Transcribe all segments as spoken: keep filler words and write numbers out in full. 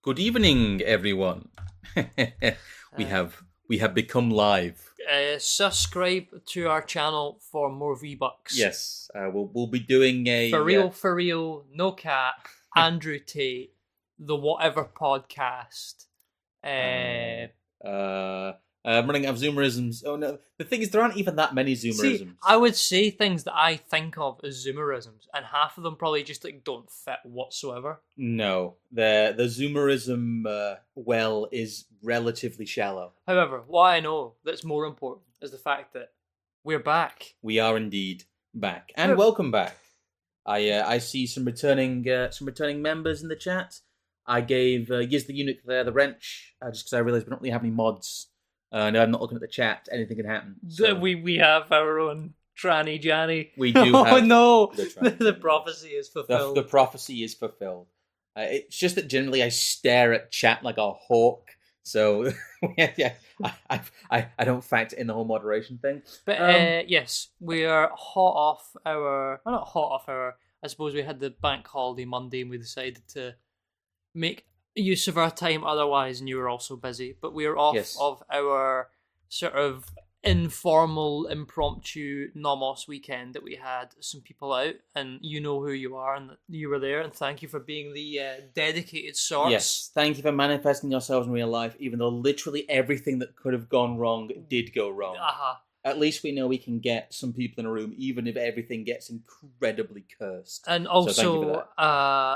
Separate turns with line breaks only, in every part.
Good evening, everyone. we
Uh,
have we have become live.
Uh, subscribe to our channel for more V-Bucks.
Yes, uh, we'll we'll be doing a
For real,
uh,
for real, no cat, Andrew Tate, the Whatever Podcast. Uh,
uh, uh, running out of Zoomerisms. Oh no, the thing is, there aren't even that many Zoomerisms.
see, I would say things that I think of as Zoomerisms, and half of them probably just like don't fit whatsoever.
No, the the Zoomerism uh, well is relatively shallow.
However, what I know that's more important is the fact that we're back.
We are indeed back, and
Yeah.
welcome back. I uh, I see some returning uh, some returning members in the chat. I gave uh, Yiz the Eunuch there the wrench uh, just because I realised we don't really have any mods. Uh, no, I'm not looking at the chat. Anything can happen. So
We we have our own tranny Janny.
we do
Oh
have
no,
the
the,
tranny
the
Janny.
prophecy is
the,
fulfilled.
the prophecy is fulfilled. Uh, it's just that generally I stare at chat like a hawk. So yeah, yeah I, I I don't factor in the whole moderation thing.
But
Um,
uh, yes, we are hot off our. Well, not hot off our. I suppose we had the bank holiday Monday, and we decided to make use of our time. Otherwise, and you were also busy. But we are off
Yes.
of our sort of informal, impromptu Nomos weekend that we had some people out, and you know who you are, and that you were there. And thank you for being the uh, dedicated source.
Yes, thank you for manifesting yourselves in real life, even though literally everything that could have gone wrong did go wrong.
Uh-huh.
At least we know we can get some people in a room, even if everything gets incredibly cursed.
And
So thank you for
also, uh,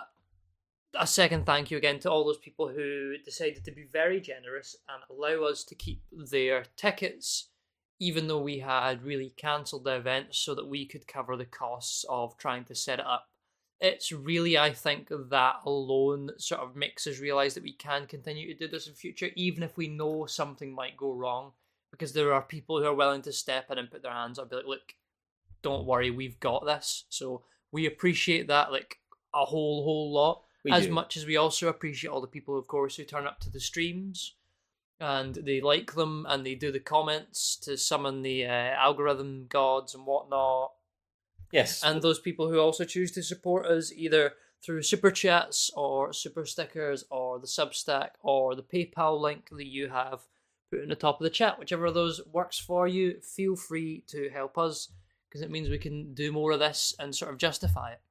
a second thank you again to all those people who decided to be very generous and allow us to keep their tickets, even though we had really cancelled the event so that we could cover the costs of trying to set it up. It's really, I think, that alone that sort of makes us realise that we can continue to do this in future, even if we know something might go wrong, because there are people who are willing to step in and put their hands up and be like, look, don't worry, we've got this. So we appreciate that, like, a whole, whole lot.
We
as
do.
much as we also appreciate all the people, of course, who turn up to the streams and they like them and they do the comments to summon the uh, algorithm gods and whatnot.
Yes.
And those people who also choose to support us either through super chats or super stickers or the Substack or the PayPal link that you have put in the top of the chat. Whichever of those works for you, feel free to help us because it means we can do more of this and sort of justify it.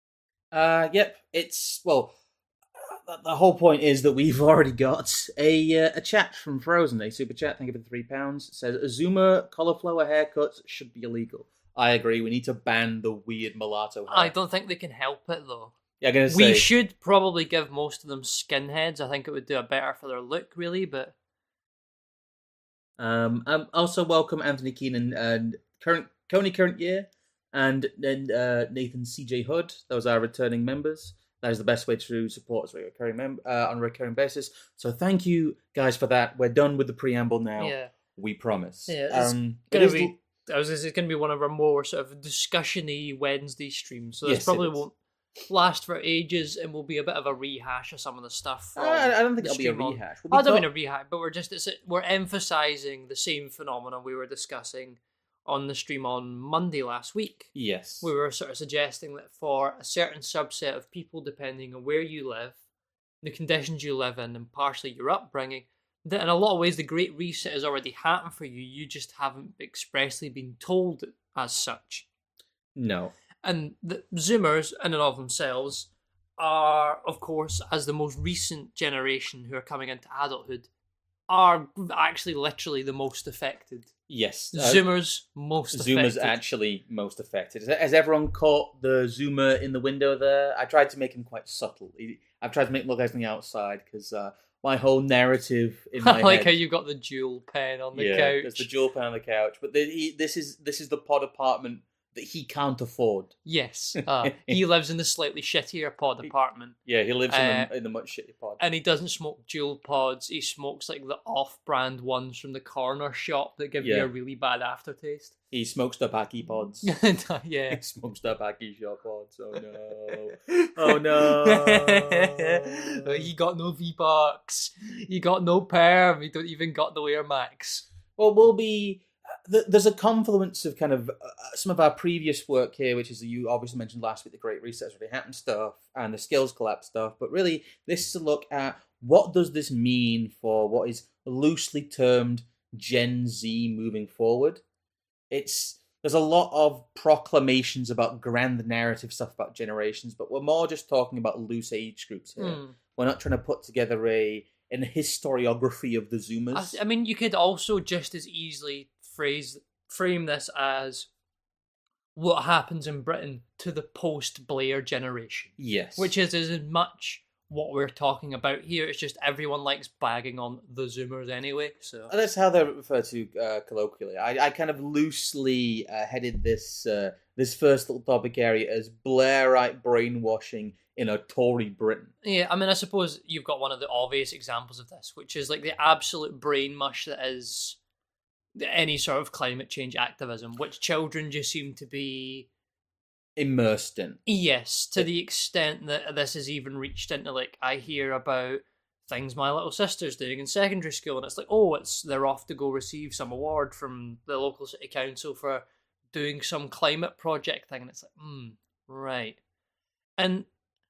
Uh, yep. It's well. uh, The whole point is that we've already got a uh, a chat from Frozen, a super chat. Thank you for the three pounds. It says Zoomer cauliflower haircuts should be illegal. I agree. We need to ban the weird mulatto hair.
I don't think they can help it though.
Yeah, I'm gonna say
We should probably give most of them skinheads. I think it would do a better for their look, really. But
Um, um, also welcome Anthony Keenan and current Coney current year, and then uh, Nathan C J Hood. Those are returning members. That is the best way to support us recurring mem- uh, on a recurring basis. So thank you guys for that. We're done with the preamble now.
yeah,
We promise.
Yeah, it's
um, it
gonna
is
be. I was. It's going to be one of our more sort of discussion-y Wednesday streams. So this
Yes, it
probably
is.
won't last for ages, and will be a bit of a rehash of some of the stuff.
Uh,
From
I I don't think
the
it'll be a
stream on-
rehash. We'll be
I don't mean
talk-
a rehash, but we're just it's, we're emphasising the same phenomenon we were discussing on the stream on Monday last week.
Yes.
We were sort of suggesting that for a certain subset of people, depending on where you live, the conditions you live in, and partially your upbringing, that in a lot of ways the Great Reset has already happened for you. You just haven't expressly been told as such.
No.
And the Zoomers, in and of themselves, are, of course, as the most recent generation who are coming into adulthood, are actually literally the most affected.
Yes. Uh,
Zoomers most
Zoomer's
affected.
actually most affected. Has- Has everyone caught the Zoomer in the window there? I tried to make him quite subtle. He- I've tried to make him look like on the outside because uh, my whole narrative in my
I like
head.
how you've got the jewel pen on the
yeah,
couch.
there's the jewel pen on the couch. But the, he, this is this is the pod apartment that he can't afford.
Yes, uh, he lives in the slightly shittier pod apartment,
Yeah, he lives in,
Uh,
the, in the much shitty pod.
and he doesn't smoke jewel pods. He smokes like the off-brand ones from the corner shop that give you
Yeah.
a really bad aftertaste.
He smokes the backy pods.
Yeah.
He smokes the backy shop pods. Oh no! Oh no!
He got no V-Bucks. He got no perm. He don't even got the Air Max.
Well, we'll be. th- There's a confluence of kind of uh, some of our previous work here, which is you obviously mentioned last week, the Great Reset has already happened stuff and the Skills Collapse stuff. But really, this is a look at what does this mean for what is loosely termed Gen Z moving forward? It's there's a lot of proclamations about grand narrative stuff about generations, but we're more just talking about loose age groups here.
Mm.
We're not trying to put together a an historiography of the Zoomers.
I, I mean, you could also just as easily phrase frame this as what happens in Britain to the post-Blair generation.
Yes.
Which is as much what we're talking about here. It's just everyone likes bagging on the Zoomers anyway. So
that's how they're referred to uh, colloquially. I, I kind of loosely uh, headed this uh, this first little topic area as Blairite brainwashing in a Tory Britain.
Yeah, I mean, I suppose you've got one of the obvious examples of this, which is like the absolute brain mush that is any sort of climate change activism, which children just seem to be
immersed in.
Yes, to the extent that this has even reached into, like, I hear about things my little sister's doing in secondary school, and it's like, oh, it's they're off to go receive some award from the local city council for doing some climate project thing, and it's like, hmm, right. And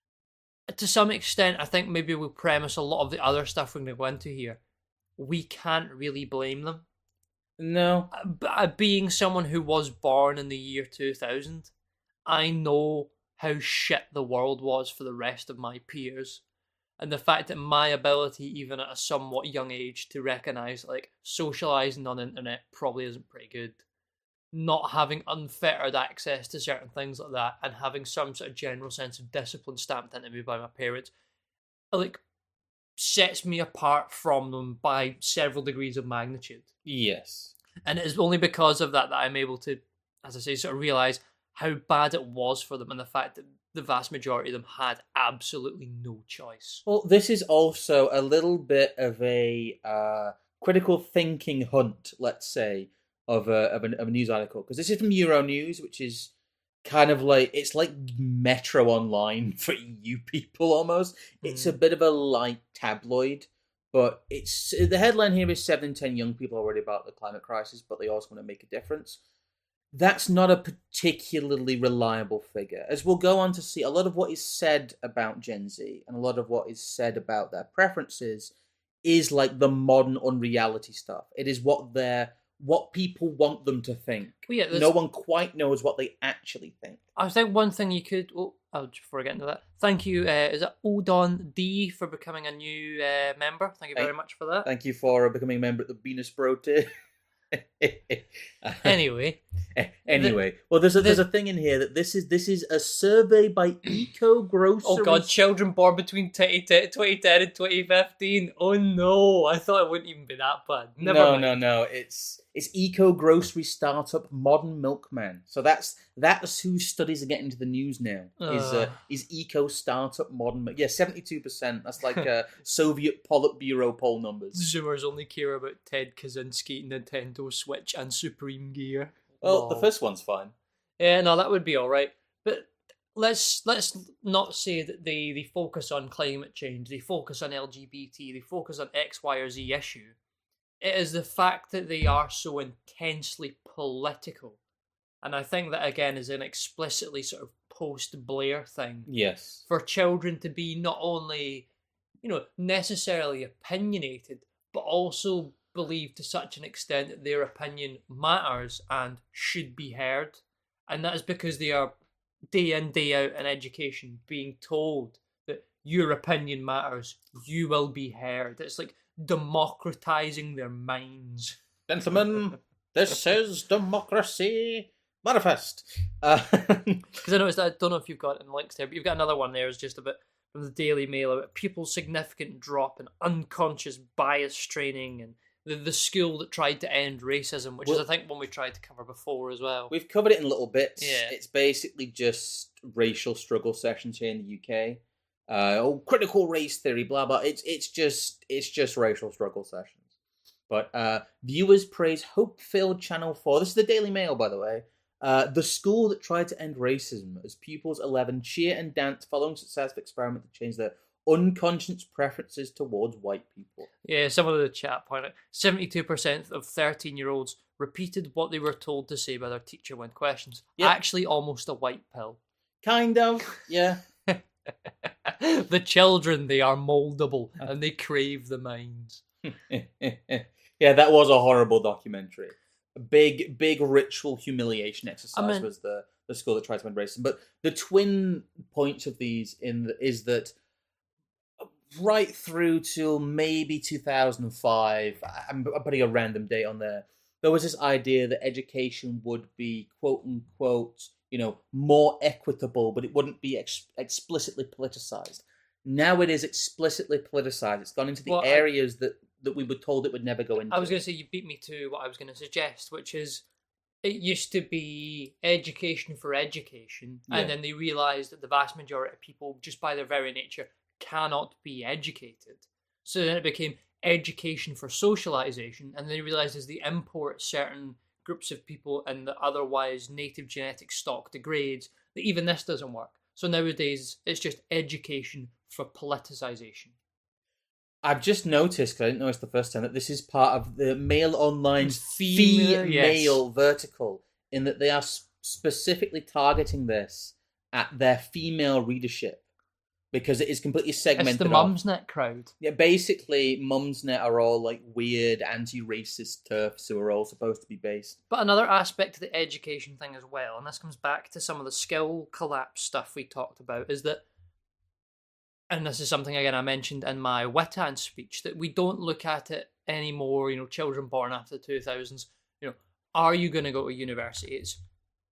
to some extent, I think maybe we'll premise a lot of the other stuff we're going to go into here. We can't really blame them.
No.
Uh, being someone who was born in the year two thousand, I know how shit the world was for the rest of my peers. And the fact that my ability, even at a somewhat young age, to recognise, like, socialising on the internet probably isn't pretty good. Not having unfettered access to certain things like that, and having some sort of general sense of discipline stamped into me by my parents, like, sets me apart from them by several degrees of magnitude.
Yes.
And it is only because of that that I'm able to, as I say, sort of realise how bad it was for them, and the fact that the vast majority of them had absolutely no choice.
Well, this is also a little bit of a uh, critical thinking hunt, let's say, of a, of, a, of a news article. Because this is from Euronews, which is kind of like, it's like Metro Online for E U people almost. It's mm. a bit of a light tabloid. But it's the headline here is seven in ten young people are worried about the climate crisis, but they also want to make a difference. That's not a particularly reliable figure. As we'll go on to see, a lot of what is said about Gen Z and a lot of what is said about their preferences is like the modern unreality stuff. It is what they're, what people want them to think.
Well, yeah,
no one quite knows what they actually think.
I think one thing you could... Oh, oh, before I get into that, thank you. Uh, is it Odon D for becoming a new uh, member? Thank you very
thank,
much for that.
Thank you for becoming a member at the Venus Bro tier.
Anyway,
anyway, the, well, there's a there's the, a thing in here that this is this is a survey by Eco Grocery.
Oh God, children born between twenty ten and twenty fifteen. Oh no, I thought it wouldn't even be that bad. Never
no,
mind.
no, no. It's it's Eco Grocery startup Modern Milkman. So that's that's whose studies are getting into the news now. Uh. Is uh, is Eco startup Modern? Yeah, seventy two percent. That's like uh, Soviet Politburo poll numbers.
Zoomers only care about Ted Kaczynski, Nintendo Switch, and Supreme Gear.
Well, wow. The first one's fine.
Yeah, no, that would be all right. But let's let's not say that they, they focus on climate change, they focus on L G B T, they focus on X, Y, or Z issue. It is the fact that they are so intensely political. And I think that, again, is an explicitly sort of post-Blair thing.
Yes.
For children to be not only, you know, necessarily opinionated, but also believe to such an extent that their opinion matters and should be heard. And that is because they are day in, day out in education being told that your opinion matters, you will be heard. It's like democratizing their minds.
Gentlemen, this is democracy manifest. Because
uh, I noticed that, I don't know if you've got in links there, but you've got another one there. It's just a bit from the Daily Mail about pupils' significant drop in unconscious bias training and the, the school that tried to end racism, which well, is, I think, one we tried to cover before as well.
We've covered it in little bits.
Yeah.
It's basically just racial struggle sessions here in the U K. Uh, oh, critical race theory, blah blah. It's it's just it's just racial struggle sessions. But uh, viewers praise hope-filled Channel Four. This is the Daily Mail, by the way. Uh, the school that tried to end racism as pupils eleven cheer and dance following successful experiment to change their unconscious preferences towards white people.
Yeah, some of the chat point out seventy-two percent of thirteen-year-olds repeated what they were told to say by their teacher when questioned. Yep. Actually, almost a white pill.
Kind of, yeah.
The children, they are moldable and they crave the minds.
Yeah, that was a horrible documentary. A big, big ritual humiliation exercise
I mean,
was the, the school that tried to embrace them. But the twin points of these in the, is that right through till maybe two thousand five, I'm putting a random date on there, there was this idea that education would be, quote unquote, you know, more equitable, but it wouldn't be ex- explicitly politicized. Now it is explicitly politicized. It's gone into the
Well, I-
areas that, that we were told it would never go into.
I was going to say, you beat me to what I was going to suggest, which is it used to be education for education,
Yeah.
and then they realised that the vast majority of people, just by their very nature, cannot be educated. So then it became education for socialisation, and they realised as they import certain groups of people and the otherwise native genetic stock degrades, that even this doesn't work. So nowadays, it's just education for politicisation.
I've just noticed, because I didn't notice the first time, that this is part of the Mail Online's
Female,
female
yes.
vertical, in that they are s- specifically targeting this at their female readership, because it is completely segmented
It's the
off.
Mumsnet crowd.
Yeah, basically, Mumsnet are all like weird anti-racist turfs who are all supposed to be based.
But another aspect to the education thing as well, and this comes back to some of the skill collapse stuff we talked about, is that, and this is something again I mentioned in my Witan speech, that we don't look at it anymore, you know, children born after the two thousands, you know, are you going to go to university? It's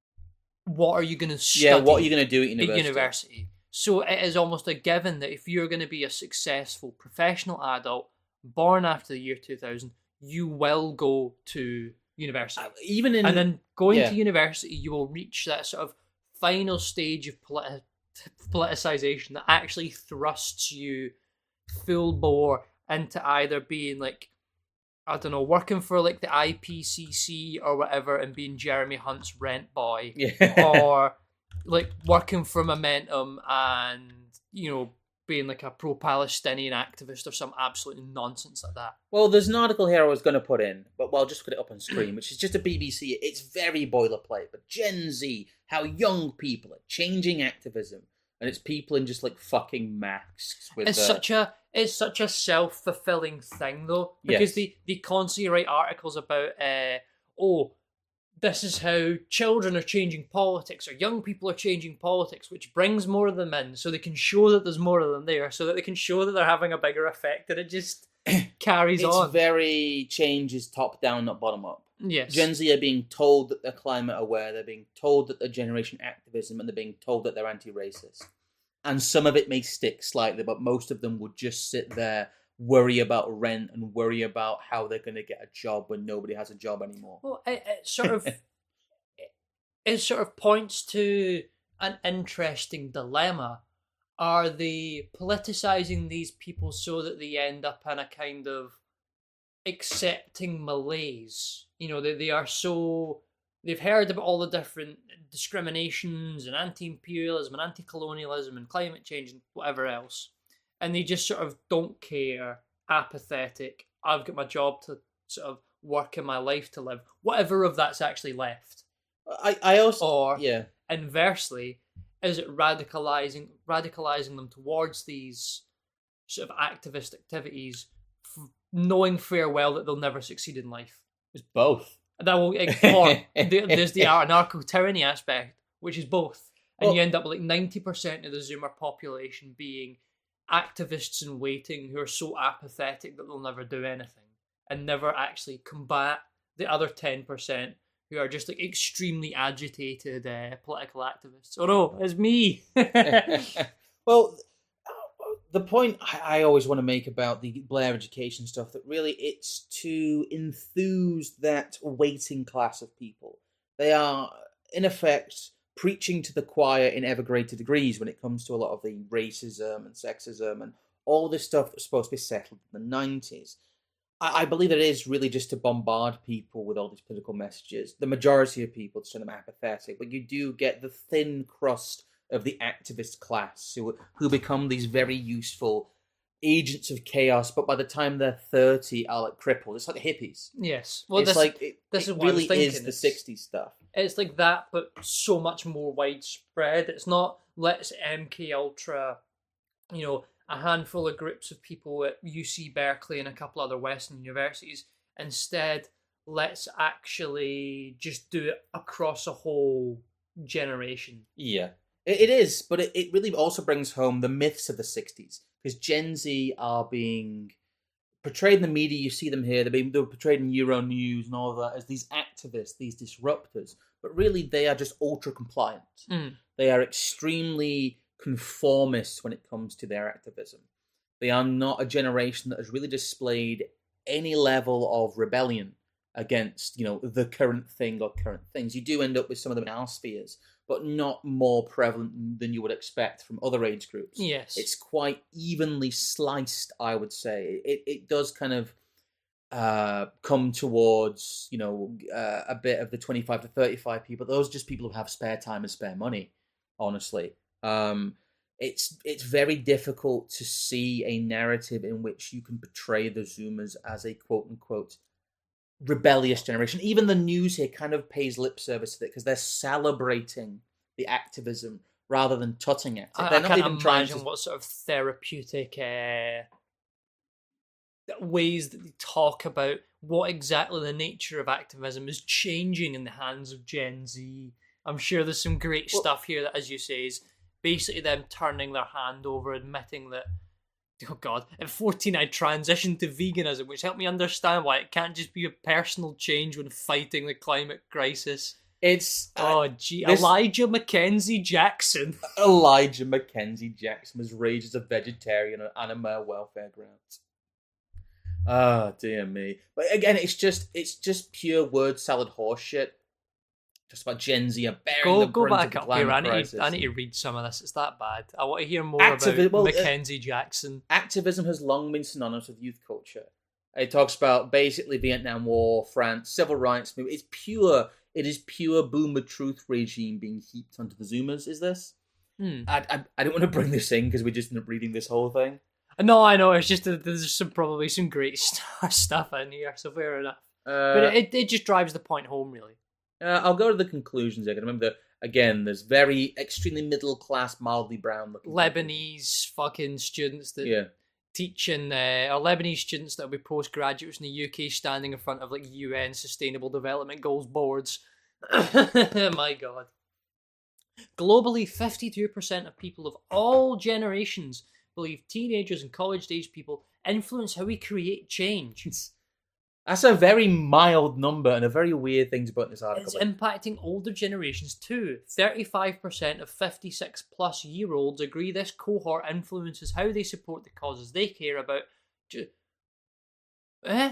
what are you going to study
Yeah, what are you going to do at university?
at university? So it is almost a given that if you're going to be a successful professional adult born after the year two thousand, you will go to university.
Uh, Even in
And then going
yeah.
to university, you will reach that sort of final stage of politi- politicization that actually thrusts you full bore into either being like, I don't know, working for like the I P C C or whatever and being Jeremy Hunt's rent boy,
yeah.
or like working for Momentum and, you know, being like a pro-Palestinian activist or some absolute nonsense like that.
Well, there's an article here I was going to put in, but well, I'll just put it up on screen, which is just a B B C. It's very boilerplate, but Gen Z, how young people are changing activism, and it's people in just like fucking masks. With
It's
uh,
such a it's such a self-fulfilling thing though, because
Yes.
they, they constantly write articles about uh, oh, this is how children are changing politics or young people are changing politics, which brings more of them in so they can show that there's more of them there, so that they can show that they're having a bigger effect, and it just carries
it's
on.
very changes top down, not bottom up.
Yes.
Gen Z are being told that they're climate aware, they're being told that they're generation activism, and they're being told that they're anti-racist. And some of it may stick slightly, but most of them would just sit there, worry about rent, and worry about how they're going to get a job when nobody has a job anymore.
Well, it, it sort of it, it sort of points to an interesting dilemma. Are they politicizing these people so that they end up in a kind of accepting malaise? You know, they, they are so... They've heard about all the different discriminations and anti-imperialism and anti-colonialism and climate change and whatever else, and they just sort of don't care, apathetic, I've got my job to sort of work in my life to live, whatever of that's actually left.
I, I also...
Or,
yeah.
inversely, is it radicalizing radicalizing them towards these sort of activist activities, f- knowing fair well that they'll never succeed in life?
It's both.
That will, or there's the anarcho-tyranny aspect, which is both. And
Well-
you end up with like ninety percent of the Zoomer population being activists in waiting who are so apathetic that they'll never do anything and never actually combat the other ten percent who are just like extremely agitated uh, political activists. Oh no, it's me!
Well, the point I I always want to make about the Blair education stuff, that really it's to enthuse that waiting class of people. They are, in effect, preaching to the choir in ever greater degrees when it comes to a lot of the racism and sexism and all this stuff that's supposed to be settled in the nineties. I, I believe it is really just to bombard people with all these political messages. The majority of people to turn them apathetic, but you do get the thin crust of the activist class who who become these very useful agents of chaos, but by the time they're thirty are like crippled. It's like the hippies.
Yes. Well,
It's
this,
like it,
this
it
is what I was
really is
thinking.
the
It's-
sixties stuff.
it's like that, but so much more widespread. It's not let's M K Ultra you know, a handful of groups of people at U C Berkeley and a couple other Western universities. Instead, let's actually just do it across a whole generation.
Yeah, it, it is, but it, it really also brings home the myths of the sixties, because Gen Z are being portrayed in the media. You see them here. They're being they're portrayed in Euronews and all of that as these activists, these disruptors, but really they are just ultra compliant.
Mm.
They are extremely conformist when it comes to their activism. They are not a generation that has really displayed any level of rebellion against, you know, the current thing or current things. You do end up with some of them in our spheres, but not more prevalent than you would expect from other age groups.
Yes.
It's quite evenly sliced, I would say. It it does kind of uh, come towards, you know, uh, a bit of the twenty-five to thirty-five people. Those are just people who have spare time and spare money, honestly. Um, it's it's very difficult to see a narrative in which you can portray the Zoomers as a quote-unquote rebellious generation. Even the news here kind of pays lip service to it because they're celebrating the activism rather than tutting it.
I,
they're
I
not
can't
even trying
imagine
to...
what sort of therapeutic uh, ways that they talk about what exactly the nature of activism is changing in the hands of Gen Z. I'm sure there's some great
Well,
stuff here that, as you say, is basically them turning their hand over, admitting that, oh God, at fourteen I transitioned to veganism, which helped me understand why it can't just be a personal change when fighting the climate crisis.
It's... Uh,
Oh, gee,
this-
Elijah Mackenzie Jackson.
Elijah Mackenzie Jackson was raised as a vegetarian on animal welfare grounds. Ah, oh, dear me. But again, it's just it's just pure word salad horseshit. Just about Gen Z are bearing
Go
the
go
brunt
back
of the
up here.
climate
I need,
crisis.
to, I need to read some of this. It's that bad. I want to hear more
Activi-
about
well, uh,
Mackenzie Jackson.
Activism has long been synonymous with youth culture. It talks about basically Vietnam War, France, civil rights movement. It's pure. It is pure boomer truth regime being heaped onto the Zoomers. Is this?
Hmm.
I, I I don't want to bring this in because we just end up reading this whole thing.
No, I know. It's just that there's some probably some great st- stuff in here, so fair enough.
Uh,
But it, it just drives the point home, really.
Uh, I'll go to the conclusions again. Remember, that, again, there's very extremely middle class, mildly brown looking
Lebanese fucking students that
Yeah.
teach in, uh, or Lebanese students that will be postgraduates in the U K standing in front of like U N Sustainable Development Goals boards. My God. Globally, fifty-two percent of people of all generations believe teenagers and college-age people influence how we create change.
That's a very mild number and a very weird thing to put in this article.
It's impacting older generations too. thirty-five percent of fifty-six plus year olds agree this cohort influences how they support the causes they care about. Ju- eh?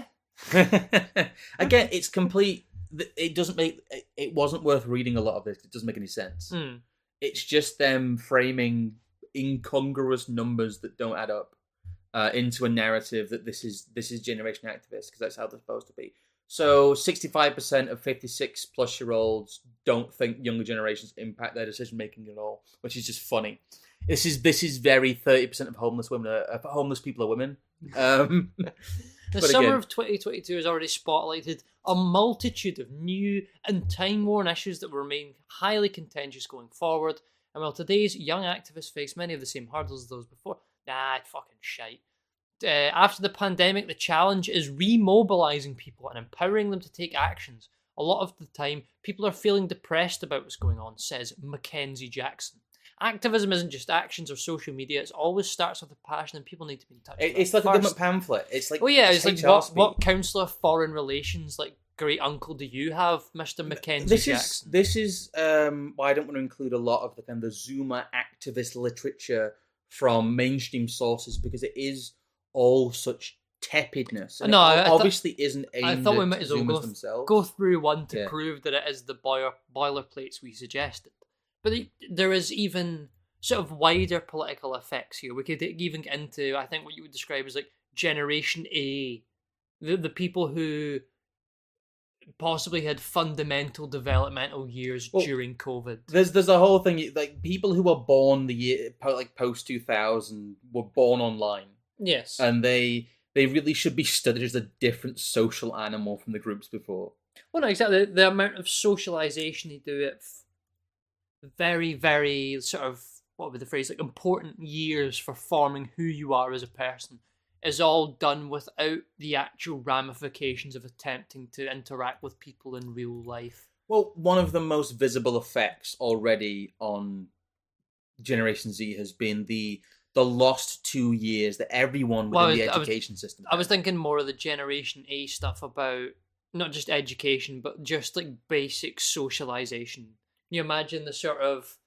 Again, it's complete. It doesn't make. It wasn't worth reading a lot of this. It doesn't make any sense.
Mm.
It's just them framing incongruous numbers that don't add up uh, into a narrative that this is this is generation activists, because that's how they're supposed to be. So sixty-five percent of fifty-six plus year olds don't think younger generations impact their decision making at all, which is just funny. This is this is very thirty percent of homeless women are, uh, homeless people are women. Um,
The
but
summer
again-
of twenty twenty-two has already spotlighted a multitude of new and time-worn issues that will remain highly contentious going forward. And while today's young activists face many of the same hurdles as those before, nah, it's fucking shite. Uh, after the pandemic, the challenge is remobilizing people and empowering them to take actions. A lot of the time, people are feeling depressed about what's going on, says Mackenzie Jackson. Activism isn't just actions or social media. It always starts with a passion, and people need to be in touch with
It- it's
that
like a
first.
government pamphlet. It's like
Oh yeah, it's like
H R
what,
speak.
what councillor of foreign relations, like great uncle, do you have, Mister Mackenzie
This
Jackson?
is this is um, why I don't want to include a lot of the kind of the Zoomer activist literature from mainstream sources, because it is all such tepidness. And
No,
it
I- I thought-
obviously isn't aimed
I thought we
at
might as well
Zoomers
go,
themselves.
go through one to
Yeah.
prove that it is the boiler boilerplates we suggested. But the- there is even sort of wider political effects here. We could even get into, I think, what you would describe as like Generation A, the the people who possibly had fundamental developmental years
Well,
during COVID.
There's there's a whole thing, like people who were born the year po- like post two thousand were born online,
Yes.
and they they really should be studied as a different social animal from the groups before.
Well, no, exactly. The amount of socialization they do at f- very, very sort of what would be the phrase, like important years for forming who you are as a person, is all done without the actual ramifications of attempting to interact with people in real life.
Well, one of the most visible effects already on Generation Z has been the the lost two years that everyone within
Well, I was-
the
I was-
education system
I was
had.
thinking more of the Generation A stuff about not just education, but just like basic socialization. Can you imagine the sort of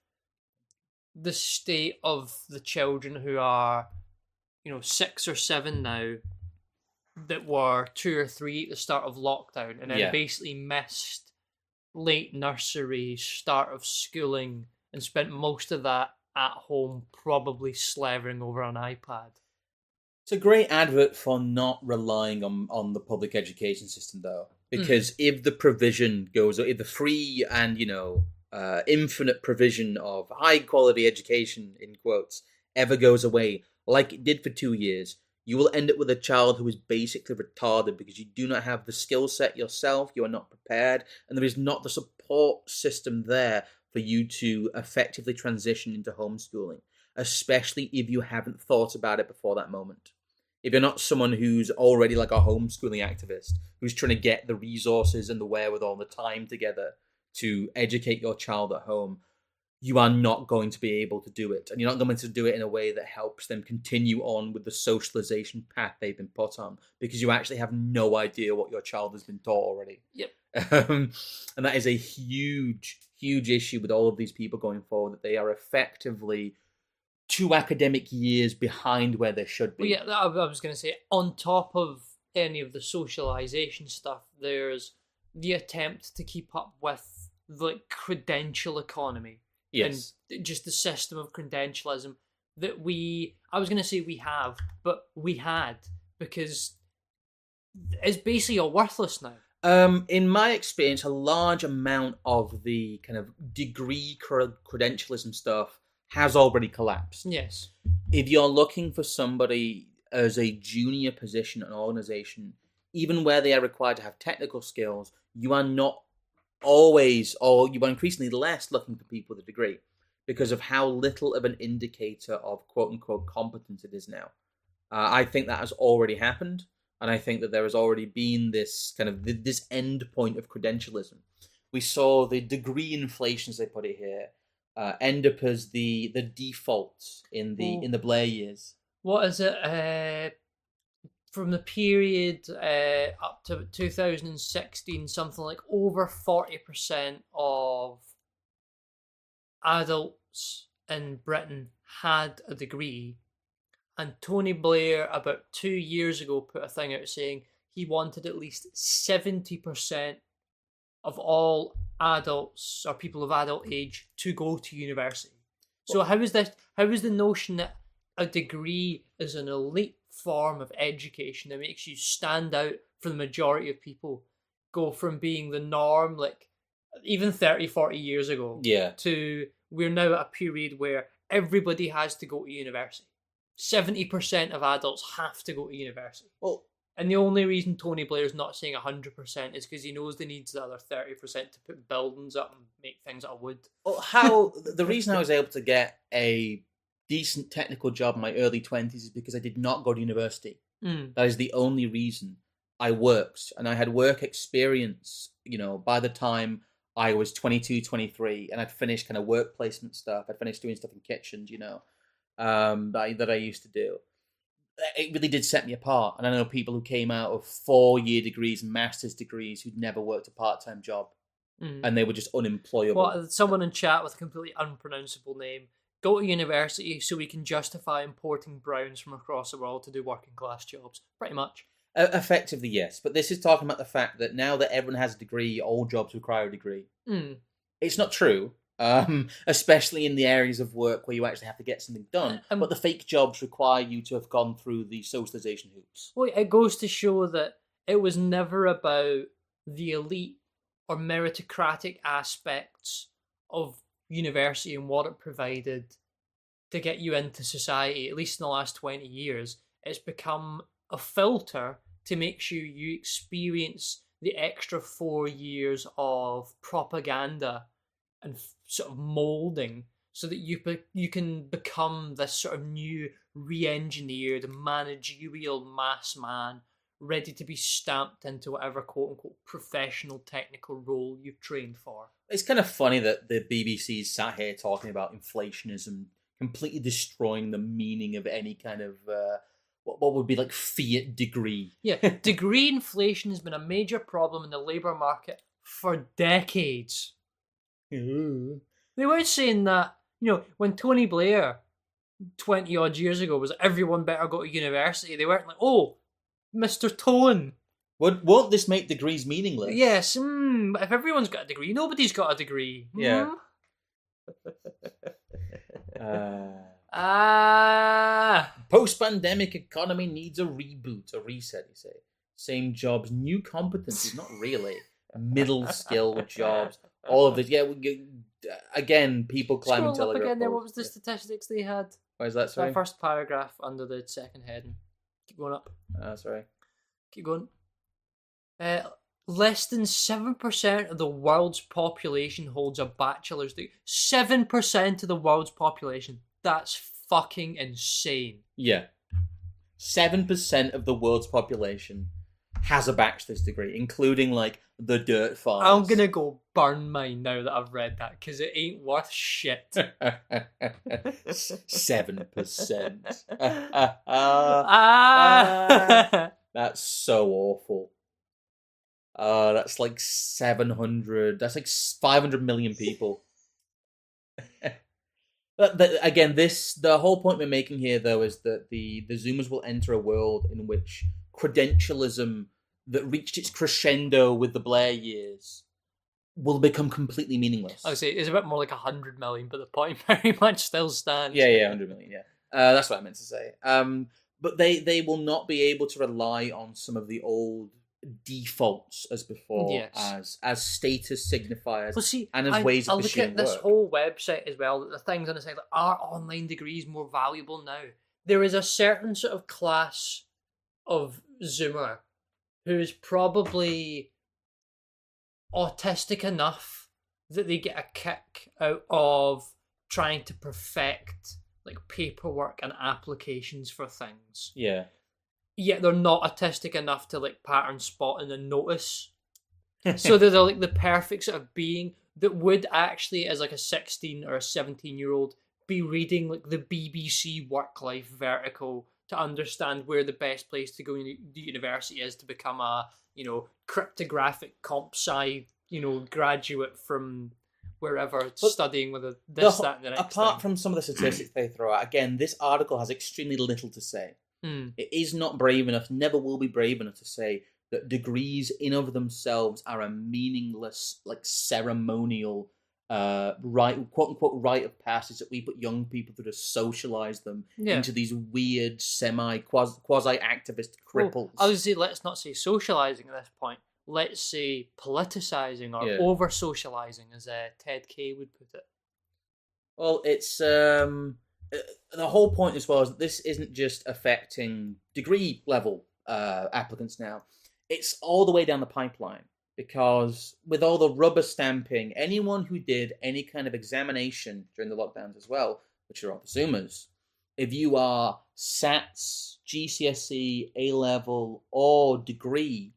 the state of the children who are, you know, six or seven now, that were two or three at the start of lockdown, and then
Yeah.
basically missed late nursery, start of schooling, and spent most of that at home, probably slavering over an iPad.
It's a great advert for not relying on, on the public education system, though, because if the provision goes, if the free and you know uh, infinite provision of high quality education in quotes ever goes away, like it did for two years, you will end up with a child who is basically retarded because you do not have the skill set yourself, you are not prepared, and there is not the support system there for you to effectively transition into homeschooling, especially if you haven't thought about it before that moment. If you're not someone who's already like a homeschooling activist, who's trying to get the resources and the wherewithal and the time together to educate your child at home, you are not going to be able to do it. And you're not going to do it in a way that helps them continue on with the socialization path they've been put on, because you actually have no idea what your child has been taught already.
Yep.
Um, and that is a huge, huge issue with all of these people going forward, that they are effectively two academic years behind where they should be.
Well, yeah, that, I was going to say, on top of any of the socialization stuff, there's the attempt to keep up with the credential economy.
Yes.
And just the system of credentialism that we, I was going to say we have, but we had, because it's basically all worthless now.
Um, in my experience, a large amount of the kind of degree cred- credentialism stuff has already collapsed.
Yes.
If you're looking for somebody as a junior position in an organization, even where they are required to have technical skills, you are not always, or you are increasingly less looking for people with a degree, because of how little of an indicator of quote-unquote competence it is now. Uh, I think that has already happened, and I think that there has already been this kind of this end point of credentialism. We saw the degree inflation, as they put it here, uh, end up as the the default in the
Well,
in the Blair years.
What is it? Uh, from the period uh, up to two thousand sixteen, something like over forty percent of adults in Britain had a degree. And Tony Blair, about two years ago, put a thing out saying he wanted at least seventy percent of all adults or people of adult age to go to university. So how is this? How is the notion that a degree is an elite form of education that makes you stand out for the majority of people go from being the norm, like even thirty, forty years ago,
Yeah.
to we're now at a period where everybody has to go to university. seventy percent of adults have to go to university.
Well,
And the only reason Tony Blair's not saying one hundred percent is because he knows they needs the other thirty percent to put buildings up and make things out of wood.
well, how the reason I was able to get a decent technical job in my early twenties is because I did not go to university.
Mm.
That is the only reason. I worked, and I had work experience, you know, by the time I was twenty-two, twenty-three, and I'd finished kind of work placement stuff. I'd finished doing stuff in kitchens, you know, um, that I, that I used to do. It really did set me apart. And I know people who came out of four-year degrees and master's degrees who'd never worked a part-time job,
Mm.
and they were just unemployable.
Well, someone in chat with a completely unpronounceable name. Go to university so we can justify importing Browns from across the world to do working class jobs. Pretty much.
Uh, effectively, yes. But this is talking about the fact that now that everyone has a degree, all jobs require a degree.
Mm.
It's not true, um, especially in the areas of work where you actually have to get something done.
Um,
but the fake jobs require you to have gone through the socialization hoops.
Well, it goes to show that it was never about the elite or meritocratic aspects of university and what it provided to get you into society, at least in the last twenty years. It's become a filter to make sure you experience the extra four years of propaganda and f- sort of molding so that you be- you can become this sort of new re-engineered managerial mass man, ready to be stamped into whatever quote-unquote professional technical role you've trained for.
It's kind of funny that the B B C's sat here talking about inflationism completely destroying the meaning of any kind of uh, what what would be like fiat degree.
Yeah, degree inflation has been a major problem in the labour market for decades.
Ooh.
They weren't saying that, you know, when Tony Blair twenty odd years ago was everyone better go to university, they weren't like, oh, Mister Tone.
Would, won't this make degrees meaningless?
Yes, mm, if everyone's got a degree, nobody's got a degree.
Yeah.
Mm?
uh,
Ah.
Post-pandemic economy needs a reboot, a reset, you say. Same jobs, new competencies, not really. Middle skill jobs, all of this. Yeah, we get, again, people climbing
Scroll up
Telegraph
again there,
poles.
what was the statistics they had?
Why is that, sorry?
That first paragraph under the second heading. Keep going up.
Uh, sorry.
Keep going. Uh, less than seven percent of the world's population holds a bachelor's degree. seven percent of the world's population. That's fucking insane.
Yeah. seven percent of the world's population has a bachelor's degree, including, like, the dirt farmers.
I'm gonna go burn mine now that I've read that, because it ain't worth shit.
seven percent.
ah!
That's so awful. Uh, that's like seven hundred. That's like five hundred million people. But the, again, this the whole point we're making here, though, is that the, the Zoomers will enter a world in which credentialism that reached its crescendo with the Blair years will become completely meaningless.
I would say it's a bit more like one hundred million, but the point very much still stands.
Yeah, yeah, one hundred million, yeah. Uh, that's what I meant to say. Um, but they, they will not be able to rely on some of the old defaults as before,
Yes.
as as status signifiers,
Well, see,
and as
I,
ways
I
of
look
pursuing
at this
work.
whole website as well. The things on the side, like, are online degrees more valuable now? There is a certain sort of class of Zoomer who is probably autistic enough that they get a kick out of trying to perfect like paperwork and applications for things.
Yeah.
Yet they're not autistic enough to like pattern spot and then notice. So they're the, like the perfect sort of being that would actually, as like a sixteen or a seventeen year old, be reading like the B B C work life vertical to understand where the best place to go to university is to become a, you know, cryptographic comp sci, you know, graduate from wherever, but studying with a this,
the,
that, and the next
apart
thing.
from some of the statistics they throw out, again, this article has extremely little to say.
Mm.
It is not brave enough, never will be brave enough to say that degrees in of themselves are a meaningless, like ceremonial, uh, right, quote unquote, rite of passage that we put young people through to socialize them
Yeah.
into these weird, semi quasi activist cripples.
Well, I would say let's not say socializing at this point. Let's say politicizing or
Yeah.
over socializing, as uh, Ted Kay would put it.
Well, it's um, uh, the whole point as well is that this isn't just affecting degree level uh, applicants now. It's all the way down the pipeline, because with all the rubber stamping, anyone who did any kind of examination during the lockdowns as well, which are all the Zoomers, if you are SATs, G C S E, A-level, or degree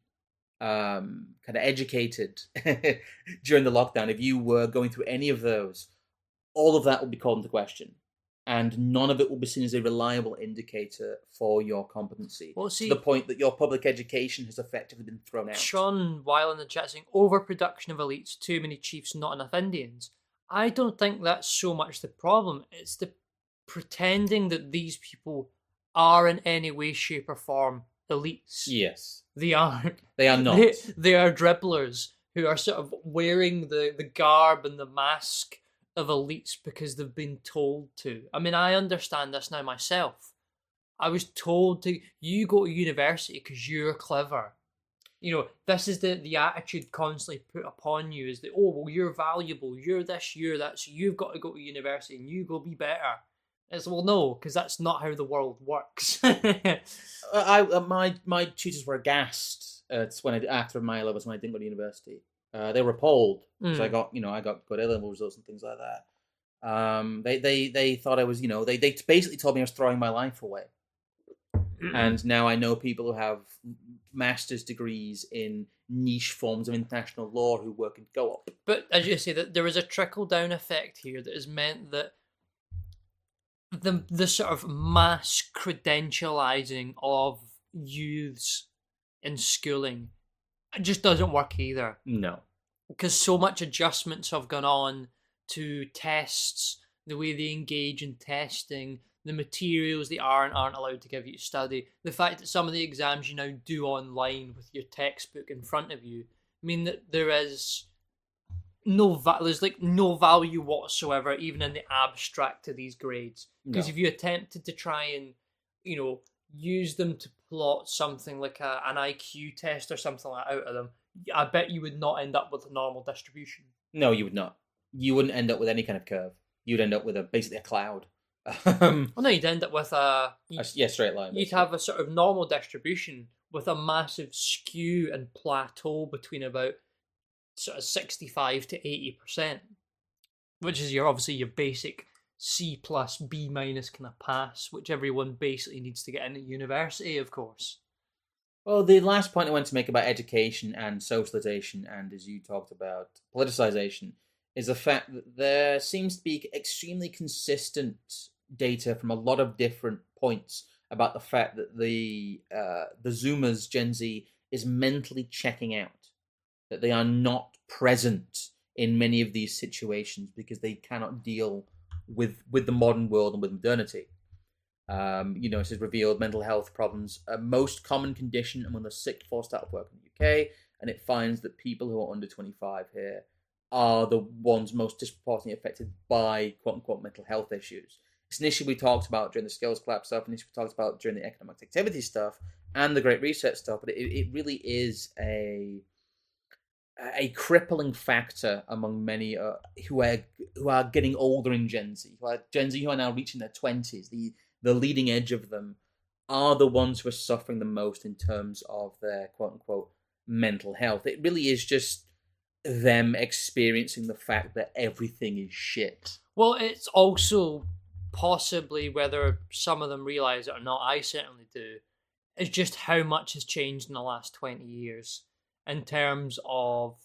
um, kind of educated during the lockdown, if you were going through any of those, all of that will be called into question. And none of it will be seen as a reliable indicator for your competency.
Well, see,
to the point that your public education has effectively been thrown out.
Sean Weil in the chat saying, overproduction of elites, too many chiefs, not enough Indians. I don't think that's so much the problem. It's the pretending that these people are in any way, shape, or form elites.
Yes.
They aren't.
They are not.
They, they are dribblers who are sort of wearing the, the garb and the mask of elites because they've been told to. I mean, I understand this now myself. I was told to, you go to university because you're clever. You know, this is the, the attitude constantly put upon you, is that, oh, well, you're valuable, you're this, you're that, so you've got to go to university and you go be better. It's, well, no, because that's not how the world works.
I, I my my tutors were aghast uh, when I, after my A levels when I didn't go to university. Uh, they were appalled because
Mm.
I got you know I got good A level results and things like that. Um, they, they, they thought I was, you know, they, they basically told me I was throwing my life away. And now I know people who have master's degrees in niche forms of international law who work in co-op.
But as you say, that there is a trickle-down effect here that has meant that the the sort of mass credentializing of youths in schooling just doesn't work either.
No.
Because so much adjustments have gone on to tests, the way they engage in testing, the materials they are and aren't allowed to give you to study, the fact that some of the exams you now do online with your textbook in front of you mean that there is no va- there's like no value whatsoever, even in the abstract, to these grades. Because
No.
if you attempted to try and, you know, use them to plot something like a, an I Q test or something like that out of them, I bet you would not end up with a normal distribution.
No, you would not. You wouldn't end up with any kind of curve. You'd end up with a basically a cloud. um,
Well, no, you'd end up with a...
a yeah, straight line.
You'd
basically.
have a sort of normal distribution with a massive skew and plateau between about sort of sixty-five to eighty percent, which is your obviously your basic C plus B minus kind of pass, which everyone basically needs to get into university, of course.
Well, the last point I want to make about education and socialization, and as you talked about, politicization, is the fact that there seems to be extremely consistent data from a lot of different points about the fact that the uh, the Zoomers, Gen Z, is mentally checking out, that they are not present in many of these situations because they cannot deal with with the modern world and with modernity. Um, you know, it says revealed mental health problems, a most common condition among the sick forced out of work in the U K, and it finds that people who are under twenty-five here are the ones most disproportionately affected by quote-unquote mental health issues. It's an issue we talked about during the skills collapse stuff, and issue we talked about during the economic activity stuff, and the Great Reset stuff, but it, it really is a a crippling factor among many uh, who are who are getting older in Gen Z, who are Gen Z who are now reaching their twenties. The the leading edge of them are the ones who are suffering the most in terms of their quote-unquote mental health. It really is just them experiencing the fact that everything is shit.
Well, it's also possibly, whether some of them realise it or not, I certainly do, is just how much has changed in the last twenty years in terms of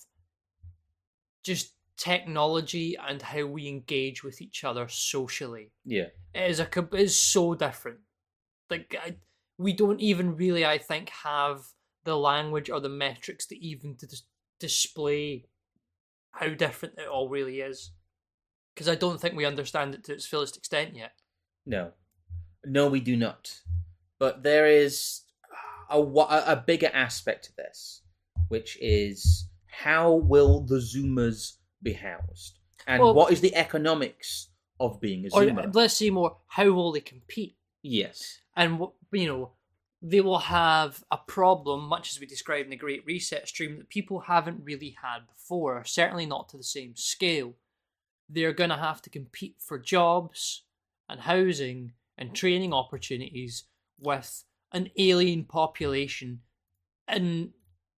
just technology and how we engage with each other socially.
Yeah.
It is, a, it is so different. Like, I, we don't even really, I think, have the language or the metrics to even to dis- display how different it all really is. Because I don't think we understand it to its fullest extent yet.
No. No, we do not. But there is a, a bigger aspect to this, which is how will the Zoomers be housed? And
Well,
what is the economics of being a
Or
Zoomer?
let's say more, how will they compete?
Yes.
And, you know, they will have a problem, much as we described in the Great Reset stream, that people haven't really had before, certainly not to the same scale. They're going to have to compete for jobs and housing and training opportunities with an alien population in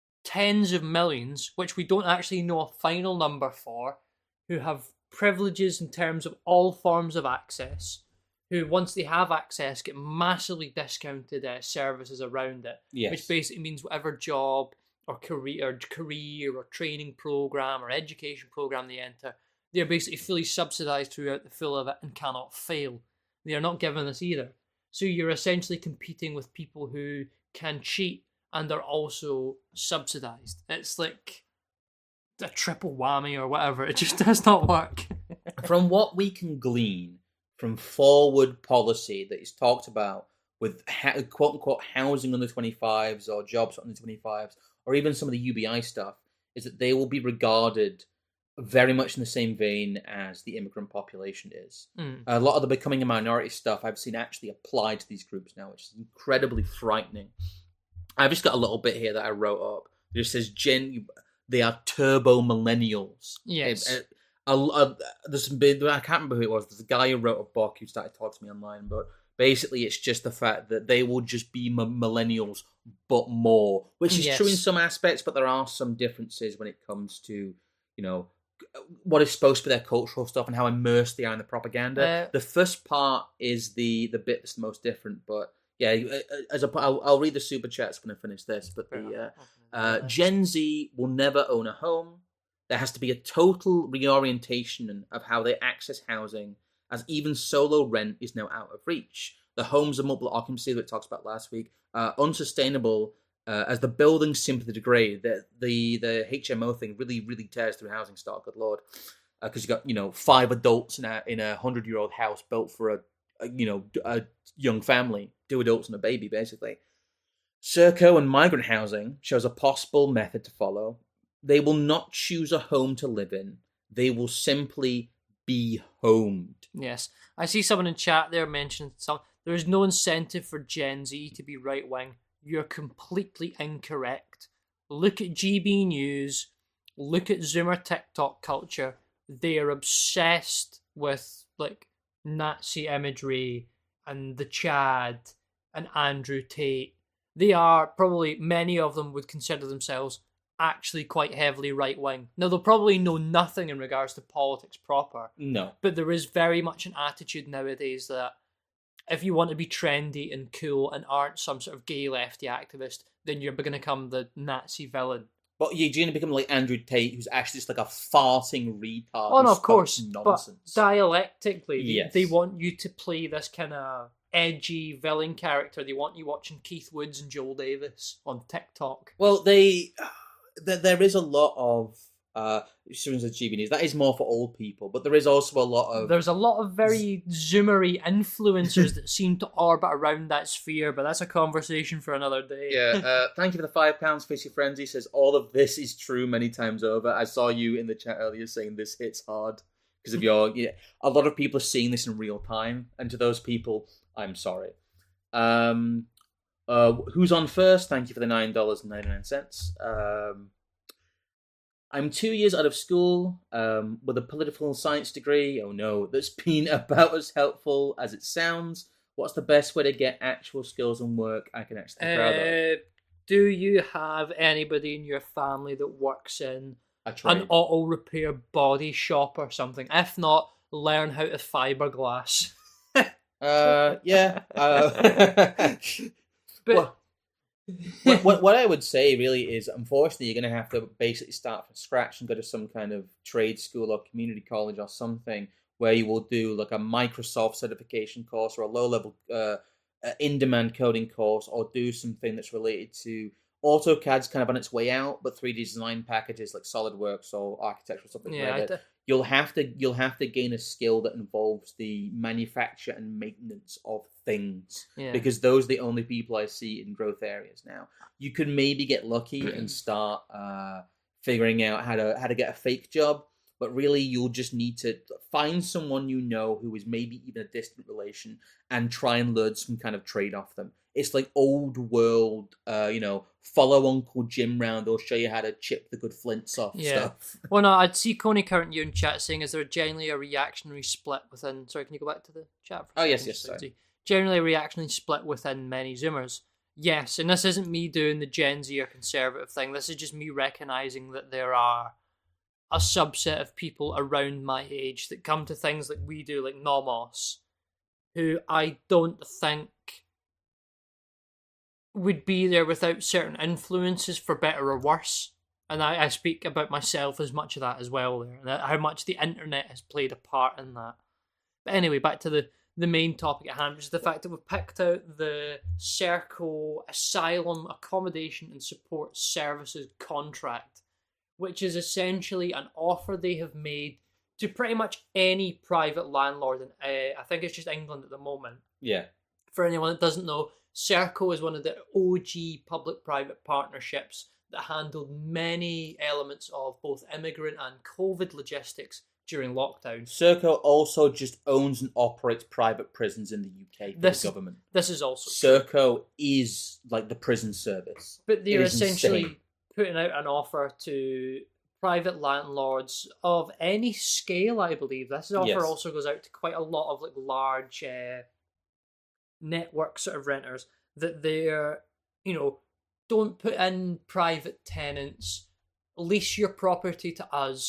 tens of millions, which we don't actually know a final number for, who have privileges in terms of all forms of access, who, once they have access, get massively discounted uh, services around it,
Yes.
which basically means whatever job or career or career or training program or education program they enter, they're basically fully subsidised throughout the full of it and cannot fail. They are not given this either. So you're essentially competing with people who can cheat and are also subsidised. It's like a triple whammy or whatever. It just does not work.
From what we can glean from forward policy that is talked about with ha- quote-unquote housing under twenty-fives or jobs under twenty-fives, or even some of the U B I stuff, is that they will be regarded very much in the same vein as the immigrant population is.
Mm.
A lot of the becoming a minority stuff I've seen actually applied to these groups now, which is incredibly frightening. I've just got a little bit here that I wrote up. It just says, Gen, they are turbo millennials.
Yes.
It, it, a, a, there's some big, I can't remember who it was. There's a guy who wrote a book who started talking to me online, but basically it's just the fact that they will just be m- millennials, but more, which is
Yes.
true in some aspects, but there are some differences when it comes to, you know, what is supposed to be their cultural stuff and how immersed they are in the propaganda.
Uh,
the first part is the the bit that's the most different, but yeah, as a, I'll, I'll read the super chats when I finish this. But the uh, uh, Gen Z will never own a home. There has to be a total reorientation of how they access housing, as even solo rent is now out of reach. The homes of multiple occupancy that we talked about last week are unsustainable. Uh, as the buildings simply degrade, the, the the H M O thing really really tears through housing stock. Good lord, because uh, you got you know five adults in a in a hundred year old house built for a, a you know a young family, two adults and a baby basically. Serco and migrant housing shows a possible method to follow. They will not choose a home to live in. They will simply be homed.
Yes, I see someone in chat there mentioned some. There is no incentive for Gen Z to be right wing. You're completely incorrect. Look at G B News. Look at Zoomer TikTok culture. They are obsessed with like Nazi imagery and the Chad and Andrew Tate. They are probably, many of them would consider themselves actually quite heavily right wing. Now they'll probably know nothing in regards to politics proper.
No.
But there is very much an attitude nowadays that if you want to be trendy and cool and aren't some sort of gay lefty activist, then you're going to become the Nazi villain.
But you're going to become like Andrew Tate, who's actually just like a farting retard.
Oh, no, of course.
Nonsense.
But dialectically,
yes.
they, they want you to play this kind of edgy villain character. They want you watching Keith Woods and Joel Davis on TikTok.
Well, they... There, there is a lot of uh, students of G B News. That is more for old people, but there is also a lot of...
There's a lot of very Zoomery influencers that seem to orbit around that sphere, but that's a conversation for another day.
Yeah, uh, thank you for the five pounds, Fishy Frenzy says, all of this is true many times over. I saw you in the chat earlier saying this hits hard because of your... Yeah, a lot of people are seeing this in real time, and to those people, I'm sorry. Um, uh, who's on first? Thank you for the nine dollars and ninety-nine cents. Um... I'm two years out of school um, with a political science degree. Oh no, that's been about as helpful as it sounds. What's the best way to get actual skills and work I can actually be proud of?
Uh, do you have anybody in your family that works in an auto repair body shop or something? If not, learn how to fiberglass.
uh, yeah. Uh,
but.
Well, what, what what I would say really is, unfortunately, you're going to have to basically start from scratch and go to some kind of trade school or community college or something where you will do like a Microsoft certification course or a low-level uh, in-demand coding course, or do something that's related to AutoCAD's kind of on its way out, but three D design packages like SolidWorks or architectural something
yeah,
like that. You'll have to you'll have to gain a skill that involves the manufacture and maintenance of things,
yeah.
because those are the only people I see in growth areas now. You could maybe get lucky and start uh, figuring out how to how to get a fake job, but really you'll just need to find someone you know who is maybe even a distant relation and try and learn some kind of trade off them. It's like old world, uh, you know, follow Uncle Jim round. They'll show you how to chip the good flints off
yeah.
stuff.
Well, no, I'd see Coney Current you in chat saying, is there generally a reactionary split within... Sorry, can you go back to the chat for a
Oh,
second?
yes, yes, sorry.
Generally a reactionary split within many Zoomers. Yes, and this isn't me doing the Gen Z or conservative thing. This is just me recognising that there are a subset of people around my age that come to things like we do, like Nomos, who I don't think would be there without certain influences, for better or worse. And I, I speak about myself as much of that as well there, and how much the internet has played a part in that. But anyway, back to the, the main topic at hand, which is the fact that we've picked out the Serco Asylum Accommodation and Support Services contract, which is essentially an offer they have made to pretty much any private landlord. And uh, I think it's just England at the moment.
Yeah.
For anyone that doesn't know, Serco is one of the O G public-private partnerships that handled many elements of both immigrant and COVID logistics during lockdown.
Serco also just owns and operates private prisons in the U K for
this,
the government.
This is also
Serco
true.
is like the prison service.
But they're essentially
insane.
putting out an offer to private landlords of any scale, I believe. This offer
Yes.
also goes out to quite a lot of like large uh, network sort of renters, that they're, you know, don't put in private tenants, lease your property to us,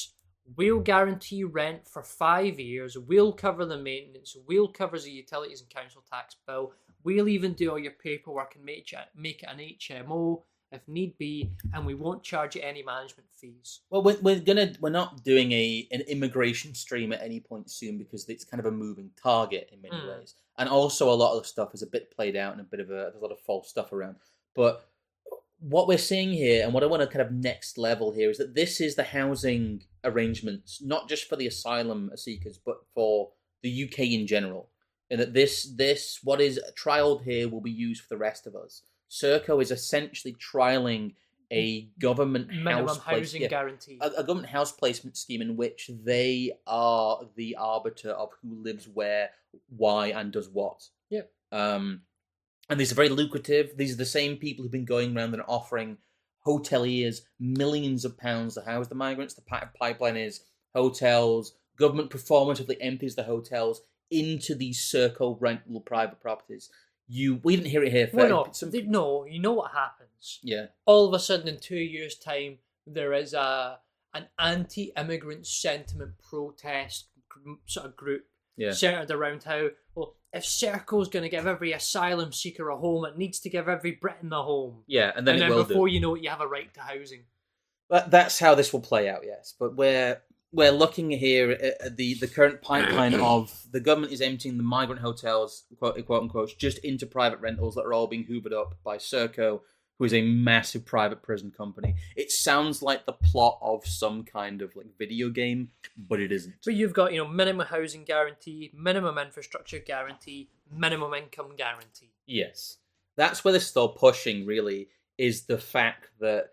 we'll guarantee rent for five years, we'll cover the maintenance, we'll cover the utilities and council tax bill, we'll even do all your paperwork and make it, make it an H M O if need be, and we won't charge you any management fees.
Well, we're, we're gonna we're not doing a an immigration stream at any point soon because it's kind of a moving target in many
Mm.
ways, and also a lot of the stuff is a bit played out and a bit of a there's a lot of false stuff around. But what we're seeing here, and what I want to kind of next level here, is that this is the housing arrangements, not just for the asylum seekers, but for the U K in general, and that this this what is trialed here will be used for the rest of us. Serco is essentially trialing a government
Minimum
house place-
housing
yeah,
guarantee.
a, a government house placement scheme in which they are the arbiter of who lives where, why, and does what.
Yep.
Um, and these are very lucrative. These are the same people who've been going around and offering hoteliers millions of pounds to house the migrants. The pi- pipeline is hotels. Government performatively empties the hotels into these Serco rental private properties. You, we didn't hear it here first.
Well, no,
Some-
they- no, you know what happens.
yeah.
All of a sudden, in two years' time, there is a an anti-immigrant sentiment protest gr- sort of group
Yeah.
centered around how, well, if Serco's going to give every asylum seeker a home, it needs to give every Briton a home.
Yeah, and then
and
it
then
will
before
do.
you know it, you have a right to housing.
That, that's how this will play out, yes. But we're we're looking here at, at the, the current pipeline of the government is emptying the migrant hotels, quote, quote unquote, just into private rentals that are all being hoovered up by Serco, who is a massive private prison company. It sounds like the plot of some kind of like video game, but it isn't.
But you've got, you know, minimum housing guarantee, minimum infrastructure guarantee, minimum income guarantee.
Yes. That's where this is all pushing, really, is the fact that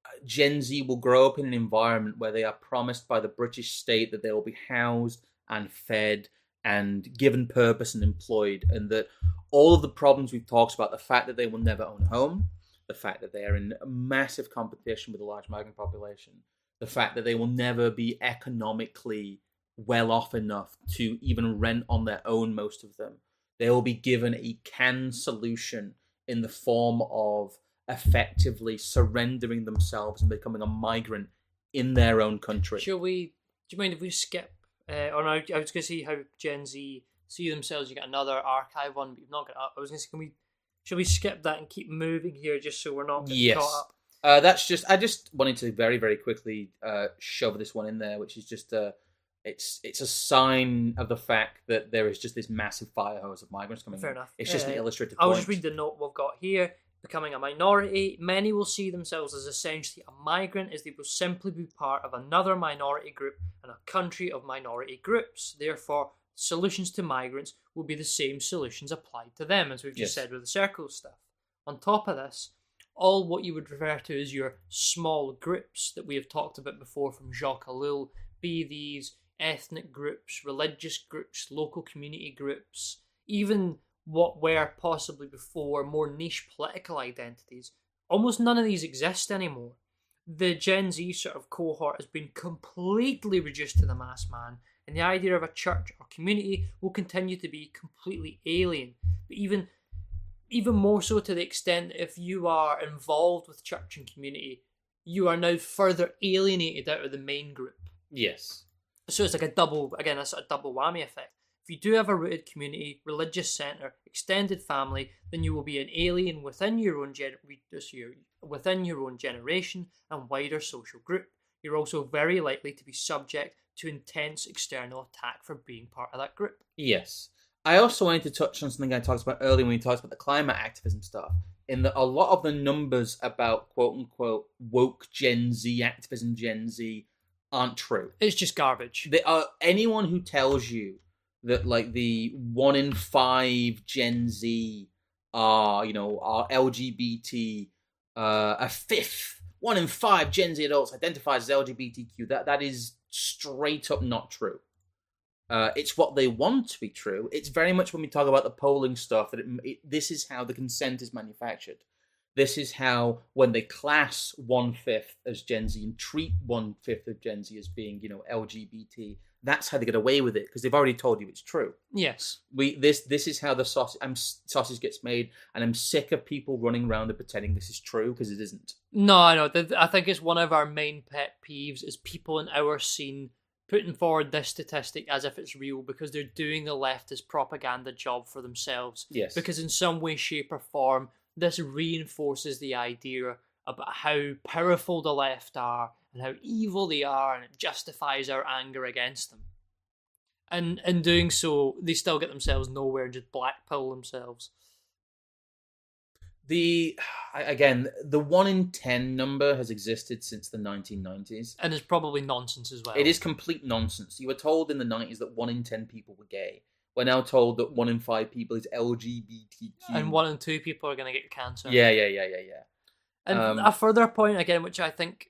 Gen Z will grow up in an environment where they are promised by the British state that they will be housed and fed and given purpose and employed, and that all of the problems we've talked about, the fact that they will never own a home, the fact that they are in massive competition with a large migrant population, the fact that they will never be economically well off enough to even rent on their own, most of them. They will be given a canned solution in the form of effectively surrendering themselves and becoming a migrant in their own country.
Shall we, do you mind if we skip, uh, or no, I was going to see how Gen Z see themselves, you get another archive one, but you've not got up. I was going to say, can we, shall we skip that and keep moving here just so we're not getting
Yes.
caught up?
Uh, that's just, I just wanted to very, very quickly uh, shove this one in there, which is just a, it's it's a sign of the fact that there is just this massive fire hose of migrants coming
Fair
in.
enough.
It's just
Uh,
an illustrative
I'll
point.
just read the note we've got here. Becoming a minority, many will see themselves as essentially a migrant, as they will simply be part of another minority group and a country of minority groups. Therefore, solutions to migrants will be the same solutions applied to them, as we've just
Yes.
said with the circle stuff. On top of this, all what you would refer to as your small groups that we have talked about before from Jacques Ellul, be these ethnic groups, religious groups, local community groups, even what were possibly before more niche political identities, almost none of these exist anymore. The Gen Z sort of cohort has been completely reduced to the mass man, and the idea of a church or community will continue to be completely alien. But even even more so to the extent that if you are involved with church and community, you are now further alienated out of the main group.
Yes.
So it's like a double, again, a sort of double whammy effect. If you do have a rooted community, religious centre, extended family, then you will be an alien within your own gen- this year, within your own generation and wider social group. You're also very likely to be subject to intense external attack for being part of that group.
Yes. I also wanted to touch on something I talked about earlier when we talked about the climate activism stuff, in that a lot of the numbers about quote-unquote woke Gen Z, activism Gen Z, aren't true.
It's just garbage.
They are, anyone who tells you that like the one in five Gen Z are, you know, are L G B T, uh, a fifth, one in five Gen Z adults identifies as L G B T Q, that, that is straight up not true. Uh, it's what they want to be true. It's very much when we talk about the polling stuff that it, it, this is how the consent is manufactured. This is how, when they class one-fifth as Gen Z and treat one-fifth of Gen Z as being, you know, L G B T, that's how they get away with it, because they've already told you it's true.
Yes. We
This this is how the sausage, I'm, sausage gets made, and I'm sick of people running around and pretending this is true, because it isn't.
No, I know. I think it's one of our main pet peeves is people in our scene putting forward this statistic as if it's real because they're doing the leftist propaganda job for themselves.
Yes.
Because in some way, shape, or form, this reinforces the idea about how powerful the left are and how evil they are, and it justifies our anger against them. And in doing so, they still get themselves nowhere and just blackpill themselves.
The again, the one in ten number has existed since the nineteen nineties,
and it's probably nonsense as well.
It is complete nonsense. You were told in the nineties that one in ten people were gay. We're now told that one in five people is L G B T Q,
and one in two people are going to get cancer.
Yeah, yeah, yeah, yeah, yeah.
And
um,
a further point again, which I think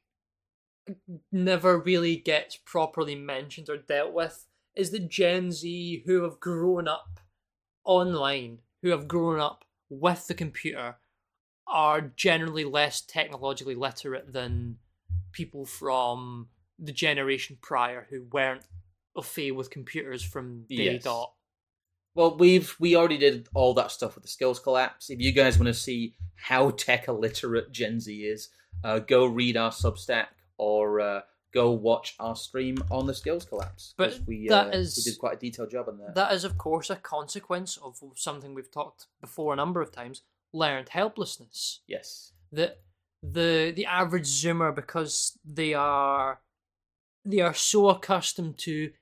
never really gets properly mentioned or dealt with, is that Gen Z who have grown up online, who have grown up with the computer, are generally less technologically literate than people from the generation prior who weren't au fait with computers from day
yes.
dot.
Well, we've we already did all that stuff with the skills collapse. If you guys want to see how tech illiterate Gen Z is, uh, go read our Substack or uh, go watch our stream on the skills collapse.
But
we
that
uh,
is,
we did quite a detailed job on that.
That is, of course, a consequence of something we've talked before a number of times: learned helplessness.
Yes.
That the the average Zoomer, because they are they are so accustomed to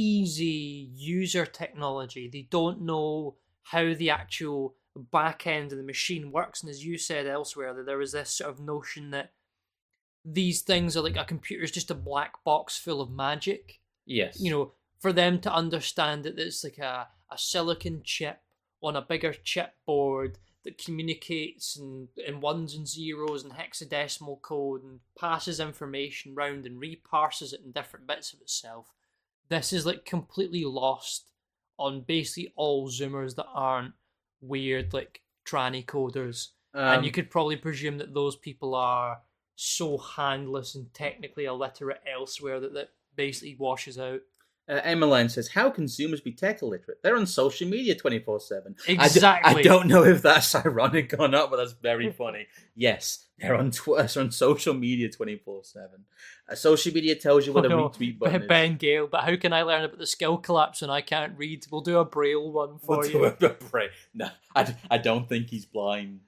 easy user technology, they don't know how the actual back end of the machine works. And as you said elsewhere, that there was this sort of notion that these things are like a computer is just a black box full of magic.
Yes.
You know, for them to understand that it's like a, a silicon chip on a bigger chipboard that communicates in, in ones and zeros and hexadecimal code and passes information round and reparses it in different bits of itself. This is like completely lost on basically all Zoomers that aren't weird like tranny coders. Um, and you could probably presume that those people are so handless and technically illiterate elsewhere that that basically washes out.
Uh, Emmeline says, how can Zoomers be tech illiterate? They're on social media twenty-four seven.
Exactly.
I, d- I don't know if that's ironic or not, but that's very funny. Yes, they're on Twitter, they're on social media twenty-four seven. Uh, social media tells you what
oh,
a
no.
retweet button
Ben
is.
Gale, but how can I learn about the skill collapse when I can't read? We'll do a Braille one for
we'll
you.
Do a Braille. No, I, I don't think he's blind.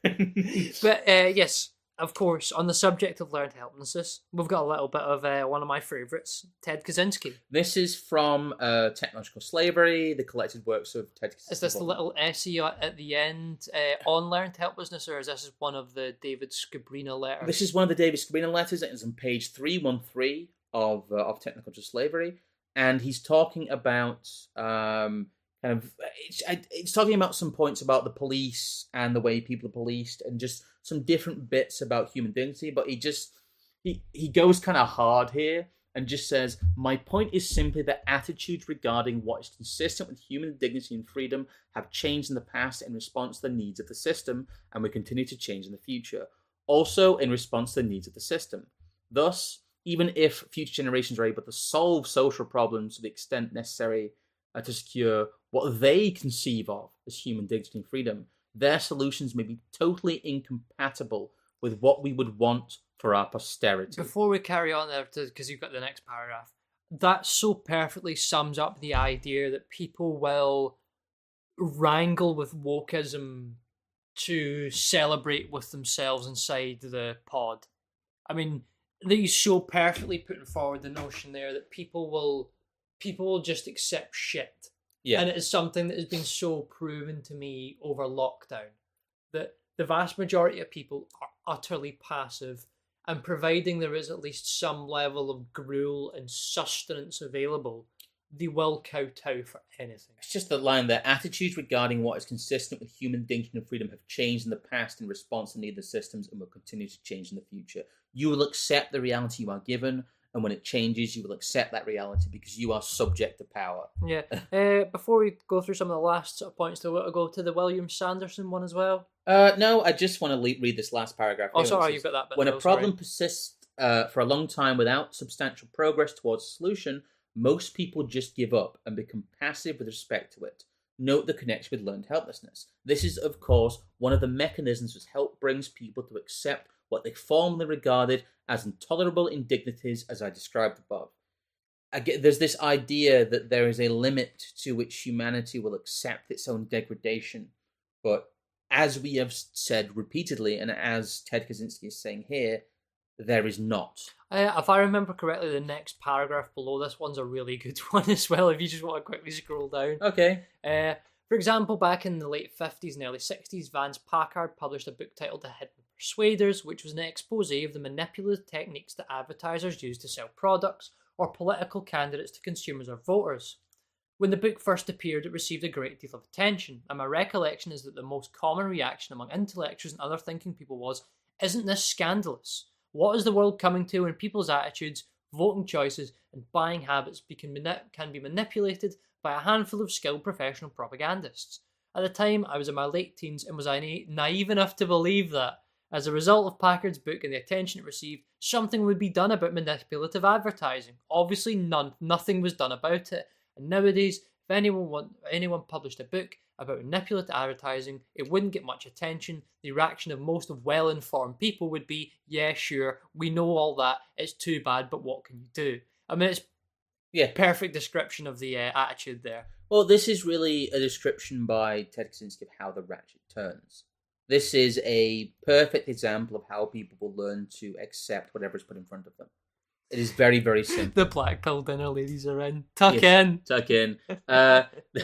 But uh, yes, of course, on the subject of learned helplessness, we've got a little bit of uh, one of my favourites, Ted Kaczynski.
This is from uh, Technological Slavery, the collected works of Ted Kaczynski.
Is this the little essay at the end uh, on learned helplessness, or is this one of the David Scabrina letters?
This is one of the David Scabrina letters. It is on page three thirteen of uh, of Technological Slavery, and he's talking about um, kind of it's, it's talking about some points about the police and the way people are policed, and just some different bits about human dignity. But he just he he goes kind of hard here and just says, my point is simply that attitudes regarding what is consistent with human dignity and freedom have changed in the past in response to the needs of the system, and will continue to change in the future, also in response to the needs of the system. Thus, even if future generations are able to solve social problems to the extent necessary uh, to secure what they conceive of as human dignity and freedom, their solutions may be totally incompatible with what we would want for our posterity.
Before we carry on there, because you've got the next paragraph, that so perfectly sums up the idea that people will wrangle with wokeism to celebrate with themselves inside the pod. I mean, he's so perfectly putting forward the notion there that people will people will just accept shit.
Yeah.
And it is something that has been so proven to me over lockdown, that the vast majority of people are utterly passive, and providing there is at least some level of gruel and sustenance available, they will kowtow for anything.
It's just the line there. Attitudes regarding what is consistent with human dignity and freedom have changed in the past in response to neither systems and will continue to change in the future. You will accept the reality you are given, and when it changes, you will accept that reality because you are subject to power.
Yeah. uh, before we go through some of the last sort of points, do we want to go to the William Sanderson one as well?
Uh, no, I just want to le- read this last paragraph.
Oh, sorry, you've got that bit.
When
though,
a problem
sorry.
persists uh, for a long time without substantial progress towards a solution, most people just give up and become passive with respect to it. Note the connection with learned helplessness. This is, of course, one of the mechanisms which help brings people to accept what they formerly regarded as intolerable indignities, as I described above. I get, there's this idea that there is a limit to which humanity will accept its own degradation. But as we have said repeatedly, and as Ted Kaczynski is saying here, there is not.
Uh, if I remember correctly, the next paragraph below this one's a really good one as well, if you just want to quickly scroll down.
Okay.
Uh, for example, back in the late fifties and early sixties, Vance Packard published a book titled The Hidden Persuaders, which was an expose of the manipulative techniques that advertisers use to sell products or political candidates to consumers or voters. When the book first appeared, it received a great deal of attention, and my recollection is that the most common reaction among intellectuals and other thinking people was, "Isn't this scandalous? What is the world coming to when people's attitudes, voting choices, and buying habits can be manipulated by a handful of skilled professional propagandists?" At the time, I was in my late teens and was naive enough to believe that, as a result of Packard's book and the attention it received, something would be done about manipulative advertising. Obviously, none, nothing was done about it. And nowadays, if anyone want, anyone published a book about manipulative advertising, it wouldn't get much attention. The reaction of most of well-informed people would be, "Yeah, sure, we know all that. It's too bad, but what can you do?" I mean, it's
yeah,
perfect description of the uh, attitude there.
Well, this is really a description by Ted Kaczynski of how the ratchet turns. This is a perfect example of how people will learn to accept whatever is put in front of them. It is very, very simple.
The black pill dinner ladies are in. Tuck
yes,
in.
Tuck in. Uh,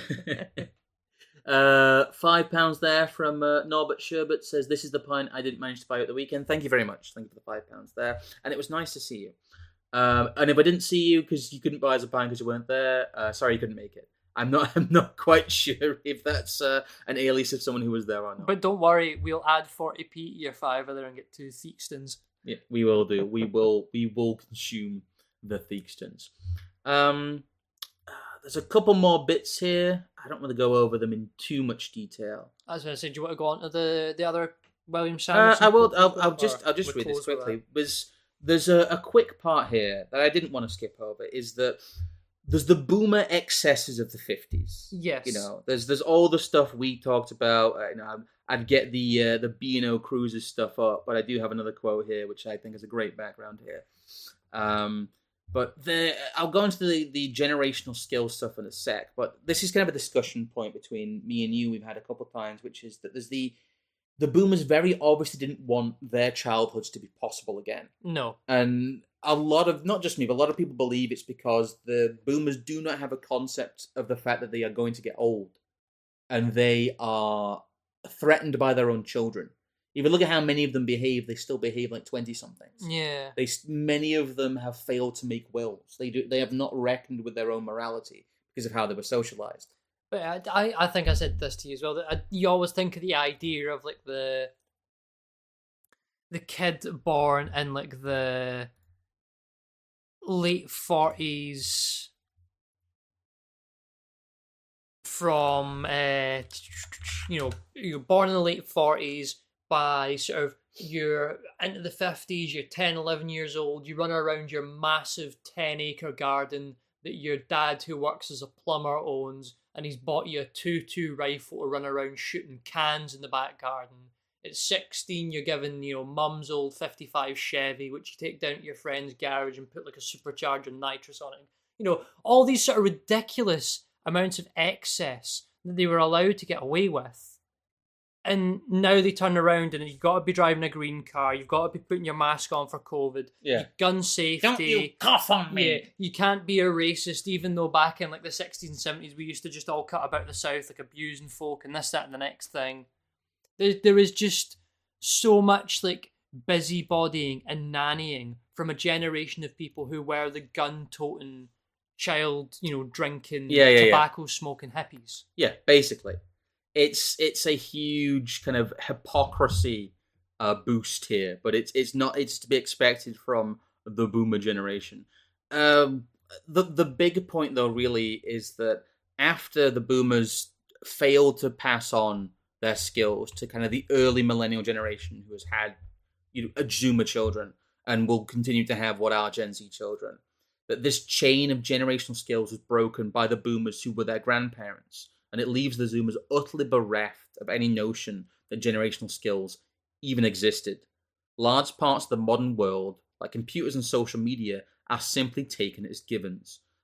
uh, five pounds there from uh, Norbert Sherbert says, "This is the pint I didn't manage to buy at the weekend." Thank you very much. Thank you for the five pounds there. And it was nice to see you. Um, and if I didn't see you because you couldn't buy us a pint because you weren't there, uh, sorry you couldn't make it. I'm not. I'm not quite sure if that's uh, an alias of someone who was there or not.
But don't worry, we'll add forty p to your fiver there and get two Theakstons.
Yeah, we will do. We will. We will consume the Theakstons. Um, uh, there's a couple more bits here. I don't want to go over them in too much detail.
I was going to say, do you want to go on to the the other William
Uh,
Sanderson?
I will. I'll, I'll just. I'll just
we'll
read this
close with
quickly. There's there's a, a quick part here that I didn't want to skip over. Is that there's the boomer excesses of the fifties.
Yes.
You know, there's there's all the stuff we talked about. Uh, you know, I'd get the uh, the B and O Cruises stuff up, but I do have another quote here, which I think is a great background here. Um, but the I'll go into the, the generational skill stuff in a sec. But this is kind of a discussion point between me and you. We've had a couple of times, which is that there's the the boomers very obviously didn't want their childhoods to be possible again.
No.
And a lot of, not just me, but a lot of people believe it's because the boomers do not have a concept of the fact that they are going to get old. And they are threatened by their own children. If you look at how many of them behave, they still behave like twenty-somethings.
Yeah.
They Many of them have failed to make wills. They do. They have not reckoned with their own morality because of how they were socialized.
But I, I think I said this to you as well. That I, you always think of the idea of like the the kid born in like the late forties from uh, you know you're born in the late forties. By sort of you're into the fifties, you're ten, eleven years old, you run around your massive ten acre garden that your dad, who works as a plumber, owns, and he's bought you a two two rifle to run around shooting cans in the back garden. At sixteen, you're given, you know, mum's old fifty-five Chevy, which you take down to your friend's garage and put like a supercharger nitrous on it. You know, all these sort of ridiculous amounts of excess that they were allowed to get away with. And now they turn around and you've got to be driving a green car. You've got to be putting your mask on for COVID.
Yeah.
Gun safety.
Don't you cough on me.
Yeah. You can't be a racist, even though back in like the sixties and seventies, we used to just all cut about the South, like abusing folk and this, that, and the next thing. There, there is just so much like busybodying and nannying from a generation of people who were the gun-toting, child, you know, drinking,
yeah, yeah,
tobacco
yeah.
smoking hippies.
Yeah, basically. It's it's a huge kind of hypocrisy uh, boost here, but it's it's not it's to be expected from the boomer generation. Um, the the big point though really is that after the boomers failed to pass on their skills to kind of the early millennial generation who has had, you know, a Zoomer children and will continue to have what are Gen Z children, that this chain of generational skills was broken by the boomers who were their grandparents. And it leaves the Zoomers utterly bereft of any notion that generational skills even existed. Large parts of the modern world, like computers and social media, are simply taken as givens.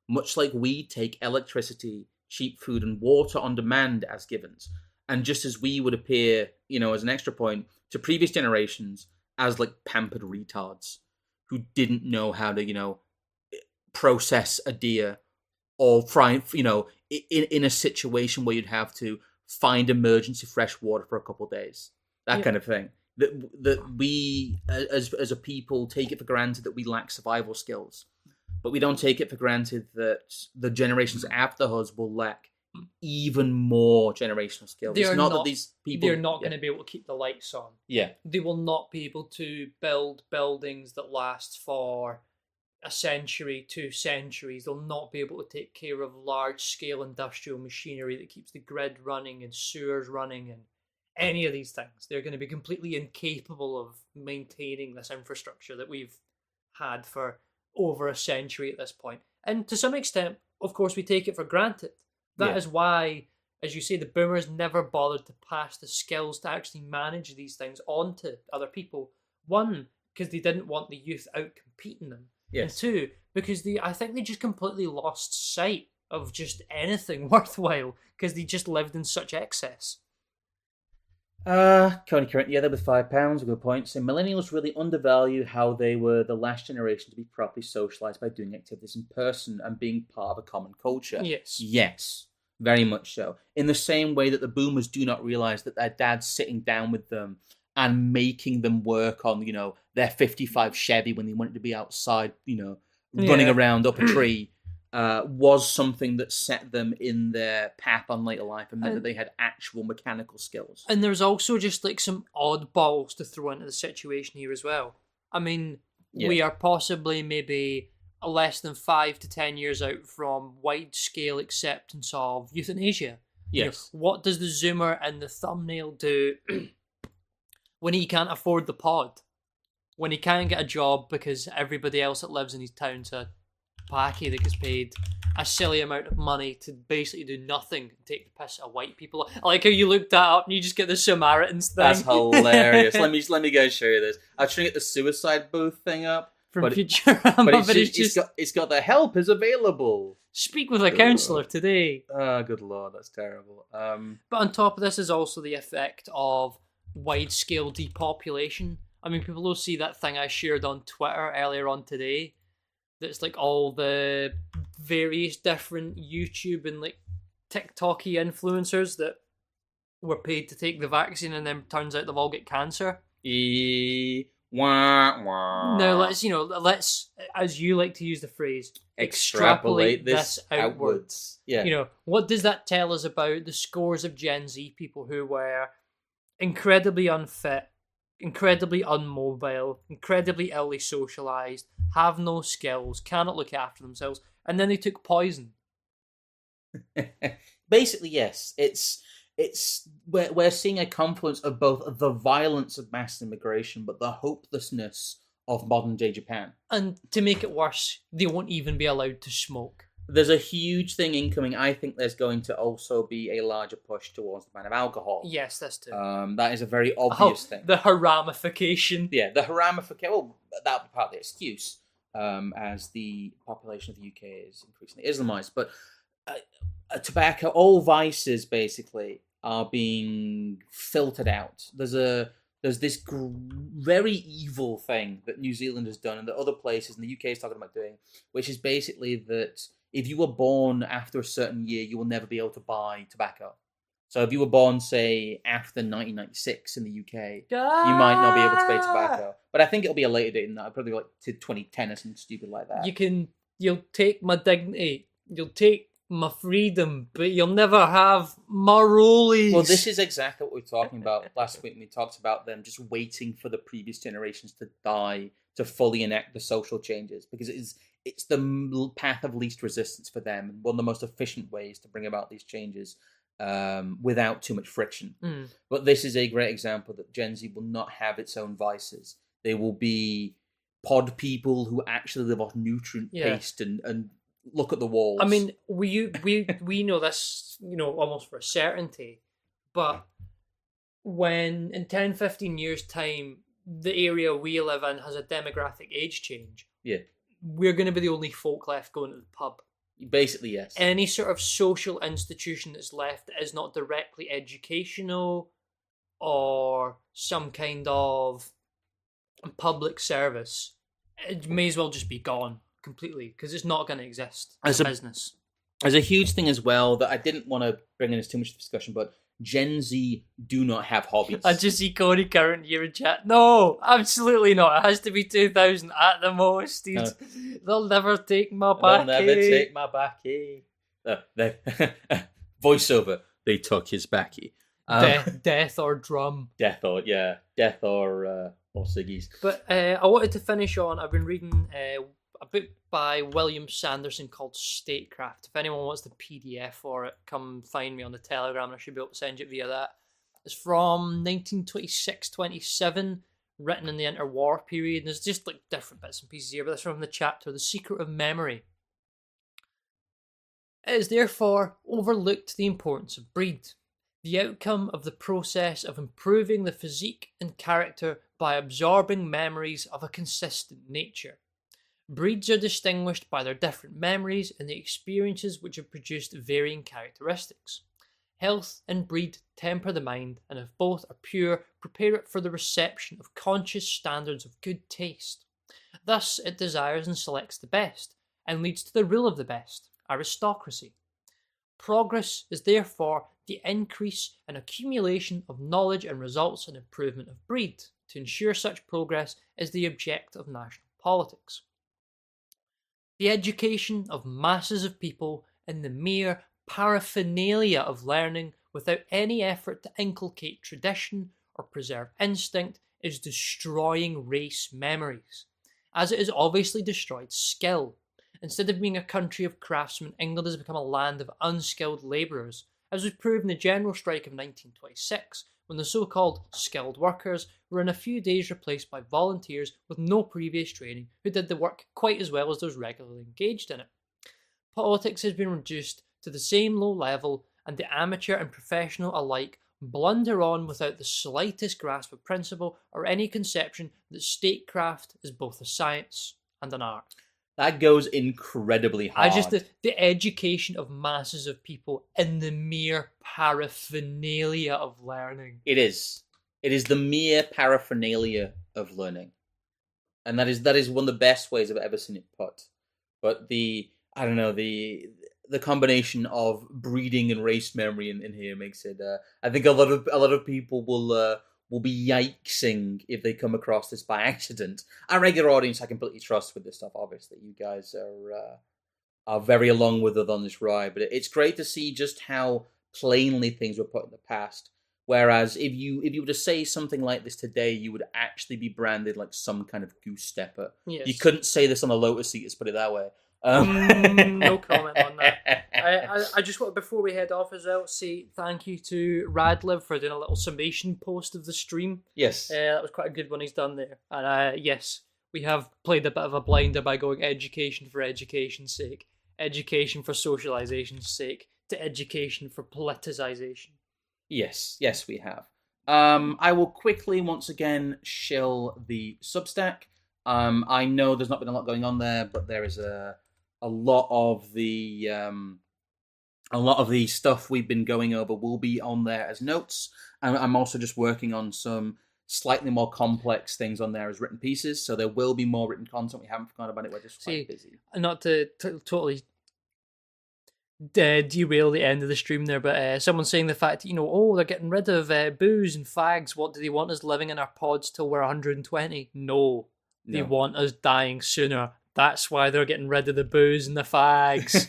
much like we take electricity, cheap food, and water on demand as givens. And just as we would appear, you know, as an extra point to previous generations as like pampered retards who didn't know how to, you know, process a deer or fry, you know, in, in a situation where you'd have to find emergency fresh water for a couple of days, that yeah. kind of thing. That that we, as as a people, take it for granted that we lack survival skills, but we don't take it for granted that the generations after us will lack even more generational skills.
They
it's
are
not,
not
that these people
they're not
yeah.
going to be able to keep the lights on.
Yeah,
they will not be able to build buildings that last for a century, two centuries. They'll not be able to take care of large-scale industrial machinery that keeps the grid running and sewers running and any of these things. They're going to be completely incapable of maintaining this infrastructure that we've had for over a century at this point. And to some extent, of course, we take it for granted. That yeah. is why, as you say, the boomers never bothered to pass the skills to actually manage these things on to other people. One, because they didn't want the youth out competing them.
Yes.
And two, because they, I think they just completely lost sight of just anything worthwhile because they just lived in such excess.
Uh, Coney Current, yeah, they're with five pounds, a good point. So millennials really undervalue how they were the last generation to be properly socialised by doing activities in person and being part of a common culture.
Yes.
Yes, very much so. In the same way that the boomers do not realise that their dad's sitting down with them and making them work on, you know, their fifty-five Chevy when they wanted to be outside, you know, running
yeah.
around up a tree. Uh, was something that set them in their path on later life and meant
and,
that they had actual mechanical skills.
And there's also just like some oddballs to throw into the situation here as well. I mean, yeah. we are possibly maybe less than five to ten years out from wide-scale acceptance of euthanasia.
Yes.
You know, what does the Zoomer in the thumbnail do when he can't afford the pod? When he can't get a job because everybody else that lives in his town's a packy that gets paid a silly amount of money to basically do nothing and take the piss at white people. I like how you looked that up and you just get the Samaritans thing.
That's hilarious. let me let me go show you this. I was trying to get the suicide booth thing up
from
but
Futurama,
but it's,
but
just,
it's just
it's got it's got the help is available.
Speak with a counsellor today.
Oh, good lord, that's terrible. Um,
but on top of this is also the effect of wide-scale depopulation. I mean, people will see that thing I shared on Twitter earlier on today. That's like all the various different YouTube and like TikTok-y influencers that were paid to take the vaccine and then turns out they've all got cancer.
E- wah, wah.
Now let's, you know, let's, as you like to use the phrase,
extrapolate, extrapolate this,
this outwards.
outwards. Yeah.
You know, what does that tell us about the scores of Gen Z people who were incredibly unfit, incredibly unmobile, incredibly illy socialised, have no skills, cannot look after themselves, and then they took poison.
Basically, yes. It's it's we're we're seeing a confluence of both the violence of mass immigration, but the hopelessness of modern day Japan.
And to make it worse, they won't even be allowed to smoke.
There's a huge thing incoming. I think there's going to also be a larger push towards the ban of alcohol.
Yes, that's too.
Um, that is a very obvious
oh,
thing.
The haramification.
Yeah, the haramification. Well, that would be part of the excuse, um, as the population of the U K is increasingly Islamized. But uh, uh, tobacco, all vices basically are being filtered out. There's a there's this gr- very evil thing that New Zealand has done, and that other places in the U K is talking about doing, which is basically that if you were born after a certain year, you will never be able to buy tobacco. So if you were born, say, after nineteen ninety-six in the U K,
ah!
you might not be able to buy tobacco. But I think it'll be a later date than that. Probably like to twenty ten or something stupid like that.
You can, you'll take my dignity, you'll take my freedom, but you'll never have my rollies.
Well, this is exactly what we were talking about last week. We talked about them just waiting for the previous generations to die to fully enact the social changes, because it is it's the path of least resistance for them, and one of the most efficient ways to bring about these changes um, without too much friction.
Mm.
But this is a great example that Gen Z will not have its own vices. They will be pod people who actually live off nutrient
Yeah.
paste and, and look at the walls.
I mean, we we we know this, you know, almost for a certainty, but when in ten, fifteen years' time, the area we live in has a demographic age change,
yeah.
we're going to be the only folk left going to the pub.
Basically, yes.
Any sort of social institution that's left that is not directly educational or some kind of public service, it may as well just be gone completely because it's not going to exist as a business.
There's a huge thing as well that I didn't want to bring in as too much discussion, but Gen Z do not have hobbies.
I just see Cody current year in chat. No, absolutely not. It has to be two thousand at the most. Dude. No. They'll never take my back.
They'll never take my backy. Uh, they, voiceover. They took his backy. Um,
death, death or drum.
Death or yeah, death or uh, or ciggies.
But uh, I wanted to finish on. I've been reading uh, a book by William Sanderson called Statecraft. If anyone wants the P D F for it, come find me on the Telegram and I should be able to send you it via that. It's from nineteen twenty-six twenty-seven, written in the interwar period. And there's just like different bits and pieces here, but that's from the chapter The Secret of Memory. It is therefore overlooked the importance of breed, the outcome of the process of improving the physique and character by absorbing memories of a consistent nature. Breeds are distinguished by their different memories and the experiences which have produced varying characteristics. Health and breed temper the mind, and if both are pure, prepare it for the reception of conscious standards of good taste. Thus it desires and selects the best, and leads to the rule of the best, aristocracy. Progress is therefore the increase and accumulation of knowledge and results in improvement of breed. To ensure such progress is the object of national politics. The education of masses of people in the mere paraphernalia of learning without any effort to inculcate tradition or preserve instinct is destroying race memories, as it has obviously destroyed skill. Instead of being a country of craftsmen, England has become a land of unskilled labourers, as was proved in the general strike of nineteen twenty-six, when the so-called skilled workers were in a few days replaced by volunteers with no previous training who did the work quite as well as those regularly engaged in it. Politics has been reduced to the same low level, and the amateur and professional alike blunder on without the slightest grasp of principle or any conception that statecraft is both a science and an art.
That goes incredibly hard.
I just the, the education of masses of people in the mere paraphernalia of learning.
It is. It is the mere paraphernalia of learning, and that is that is one of the best ways I've ever seen it put. But the I don't know the the combination of breeding and race memory in, in here makes it. Uh, I think a lot of a lot of people will. Uh, will be yikesing if they come across this by accident. Our regular audience I completely trust with this stuff, obviously. You guys are uh, are very along with us on this ride, but it's great to see just how plainly things were put in the past. Whereas if you if you were to say something like this today, you would actually be branded like some kind of goose stepper.
Yes.
You couldn't say this on a Lotus seat, let's put it that way. Um,
mm, no comment on that. I, I, I just want, before we head off as well, say thank you to Radliv for doing a little summation post of the stream.
Yes.
Uh, that was quite a good one he's done there. And uh, yes, we have played a bit of a blinder by going education for education's sake, education for socialization's sake, to education for politicization.
Yes, yes we have. Um, I will quickly once again shill the Substack. Um, I know there's not been a lot going on there, but there is a a lot of the um, a lot of the stuff we've been going over will be on there as notes. And I'm also just working on some slightly more complex things on there as written pieces, so there will be more written content. We haven't forgotten about it. We're just
See,
quite busy.
Not to t- totally de- derail the end of the stream there, but uh, someone saying the fact that, you know, oh, they're getting rid of uh, booze and fags. What do they want us living in our pods till we're one hundred twenty? No. They
No.
want us dying sooner. That's why they're getting rid of the booze and the fags.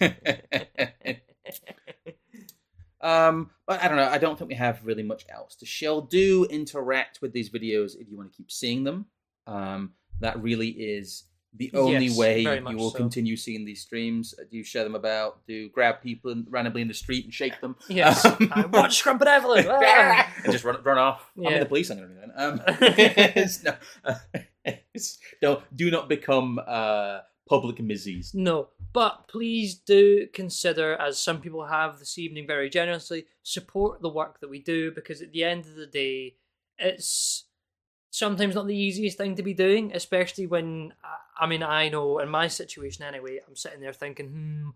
um, but I don't know. I don't think we have really much else to shill. Do interact with these videos if you want to keep seeing them. Um, that really is the only
Yes,
way
very
you
much
will
so.
continue seeing these streams. Do share them about. Do grab people in, randomly in the street and shake them.
Yes.
Um,
I want Scrumpet Evelyn. Ah.
and just run run off. I'm
Yeah.
in the police. I'm going to do that. Um, it's no, uh, it's, don't do not become uh, public miseries.
No, but please do consider, as some people have this evening very generously, support the work that we do, because at the end of the day, it's sometimes not the easiest thing to be doing, especially when, I mean, I know in my situation anyway, I'm sitting there thinking, hmm,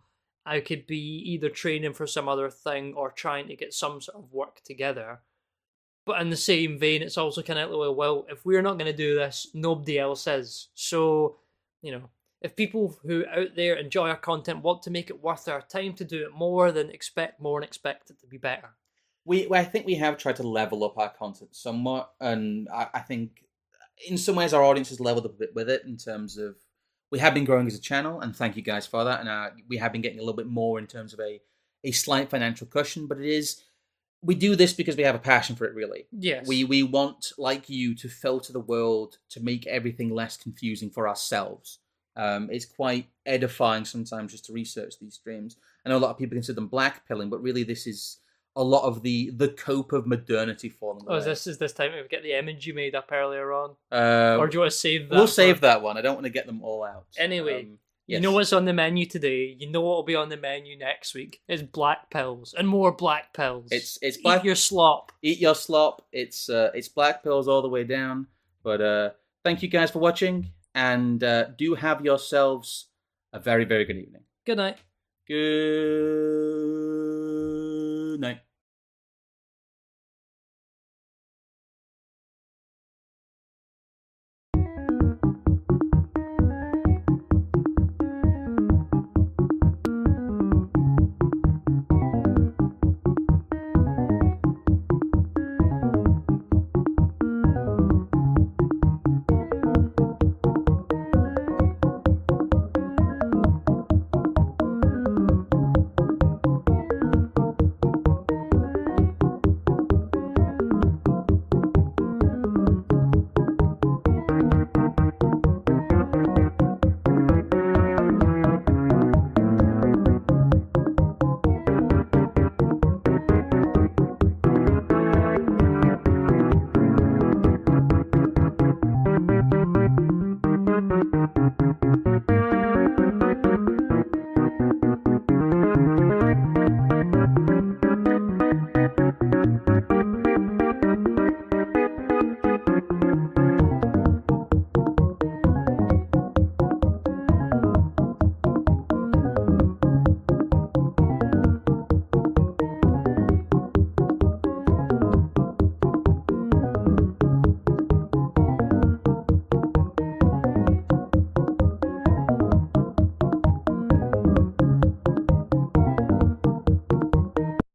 I could be either training for some other thing or trying to get some sort of work together. But in the same vein, it's also kind of like, well, if we're not going to do this, nobody else is. So, you know, if people who out there enjoy our content want to make it worth our time to do it more, then expect more and expect it to be better.
We, I think we have tried to level up our content somewhat, and I, I think in some ways our audience has leveled up a bit with it in terms of we have been growing as a channel, and thank you guys for that. And uh, we have been getting a little bit more in terms of a, a slight financial cushion, but it is, we do this because we have a passion for it, really.
Yes.
We, we want, like you, to filter the world, to make everything less confusing for ourselves. Um, it's quite edifying sometimes just to research these streams. I know a lot of people consider them blackpilling, but really this is a lot of the the cope of modernity falling away.
Oh, is this is this time we get the image you made up earlier on?
Uh,
or do you want to save that?
We'll
for...
save that one. I don't want to get them all out.
Anyway,
um,
you
yes.
know what's on the menu today. You know what will be on the menu next week. It's black pills and more black pills.
It's it's black.
Eat your slop.
Eat your slop. It's uh, it's black pills all the way down. But uh, thank you guys for watching, and uh, do have yourselves a very very good evening.
Good night.
Good night.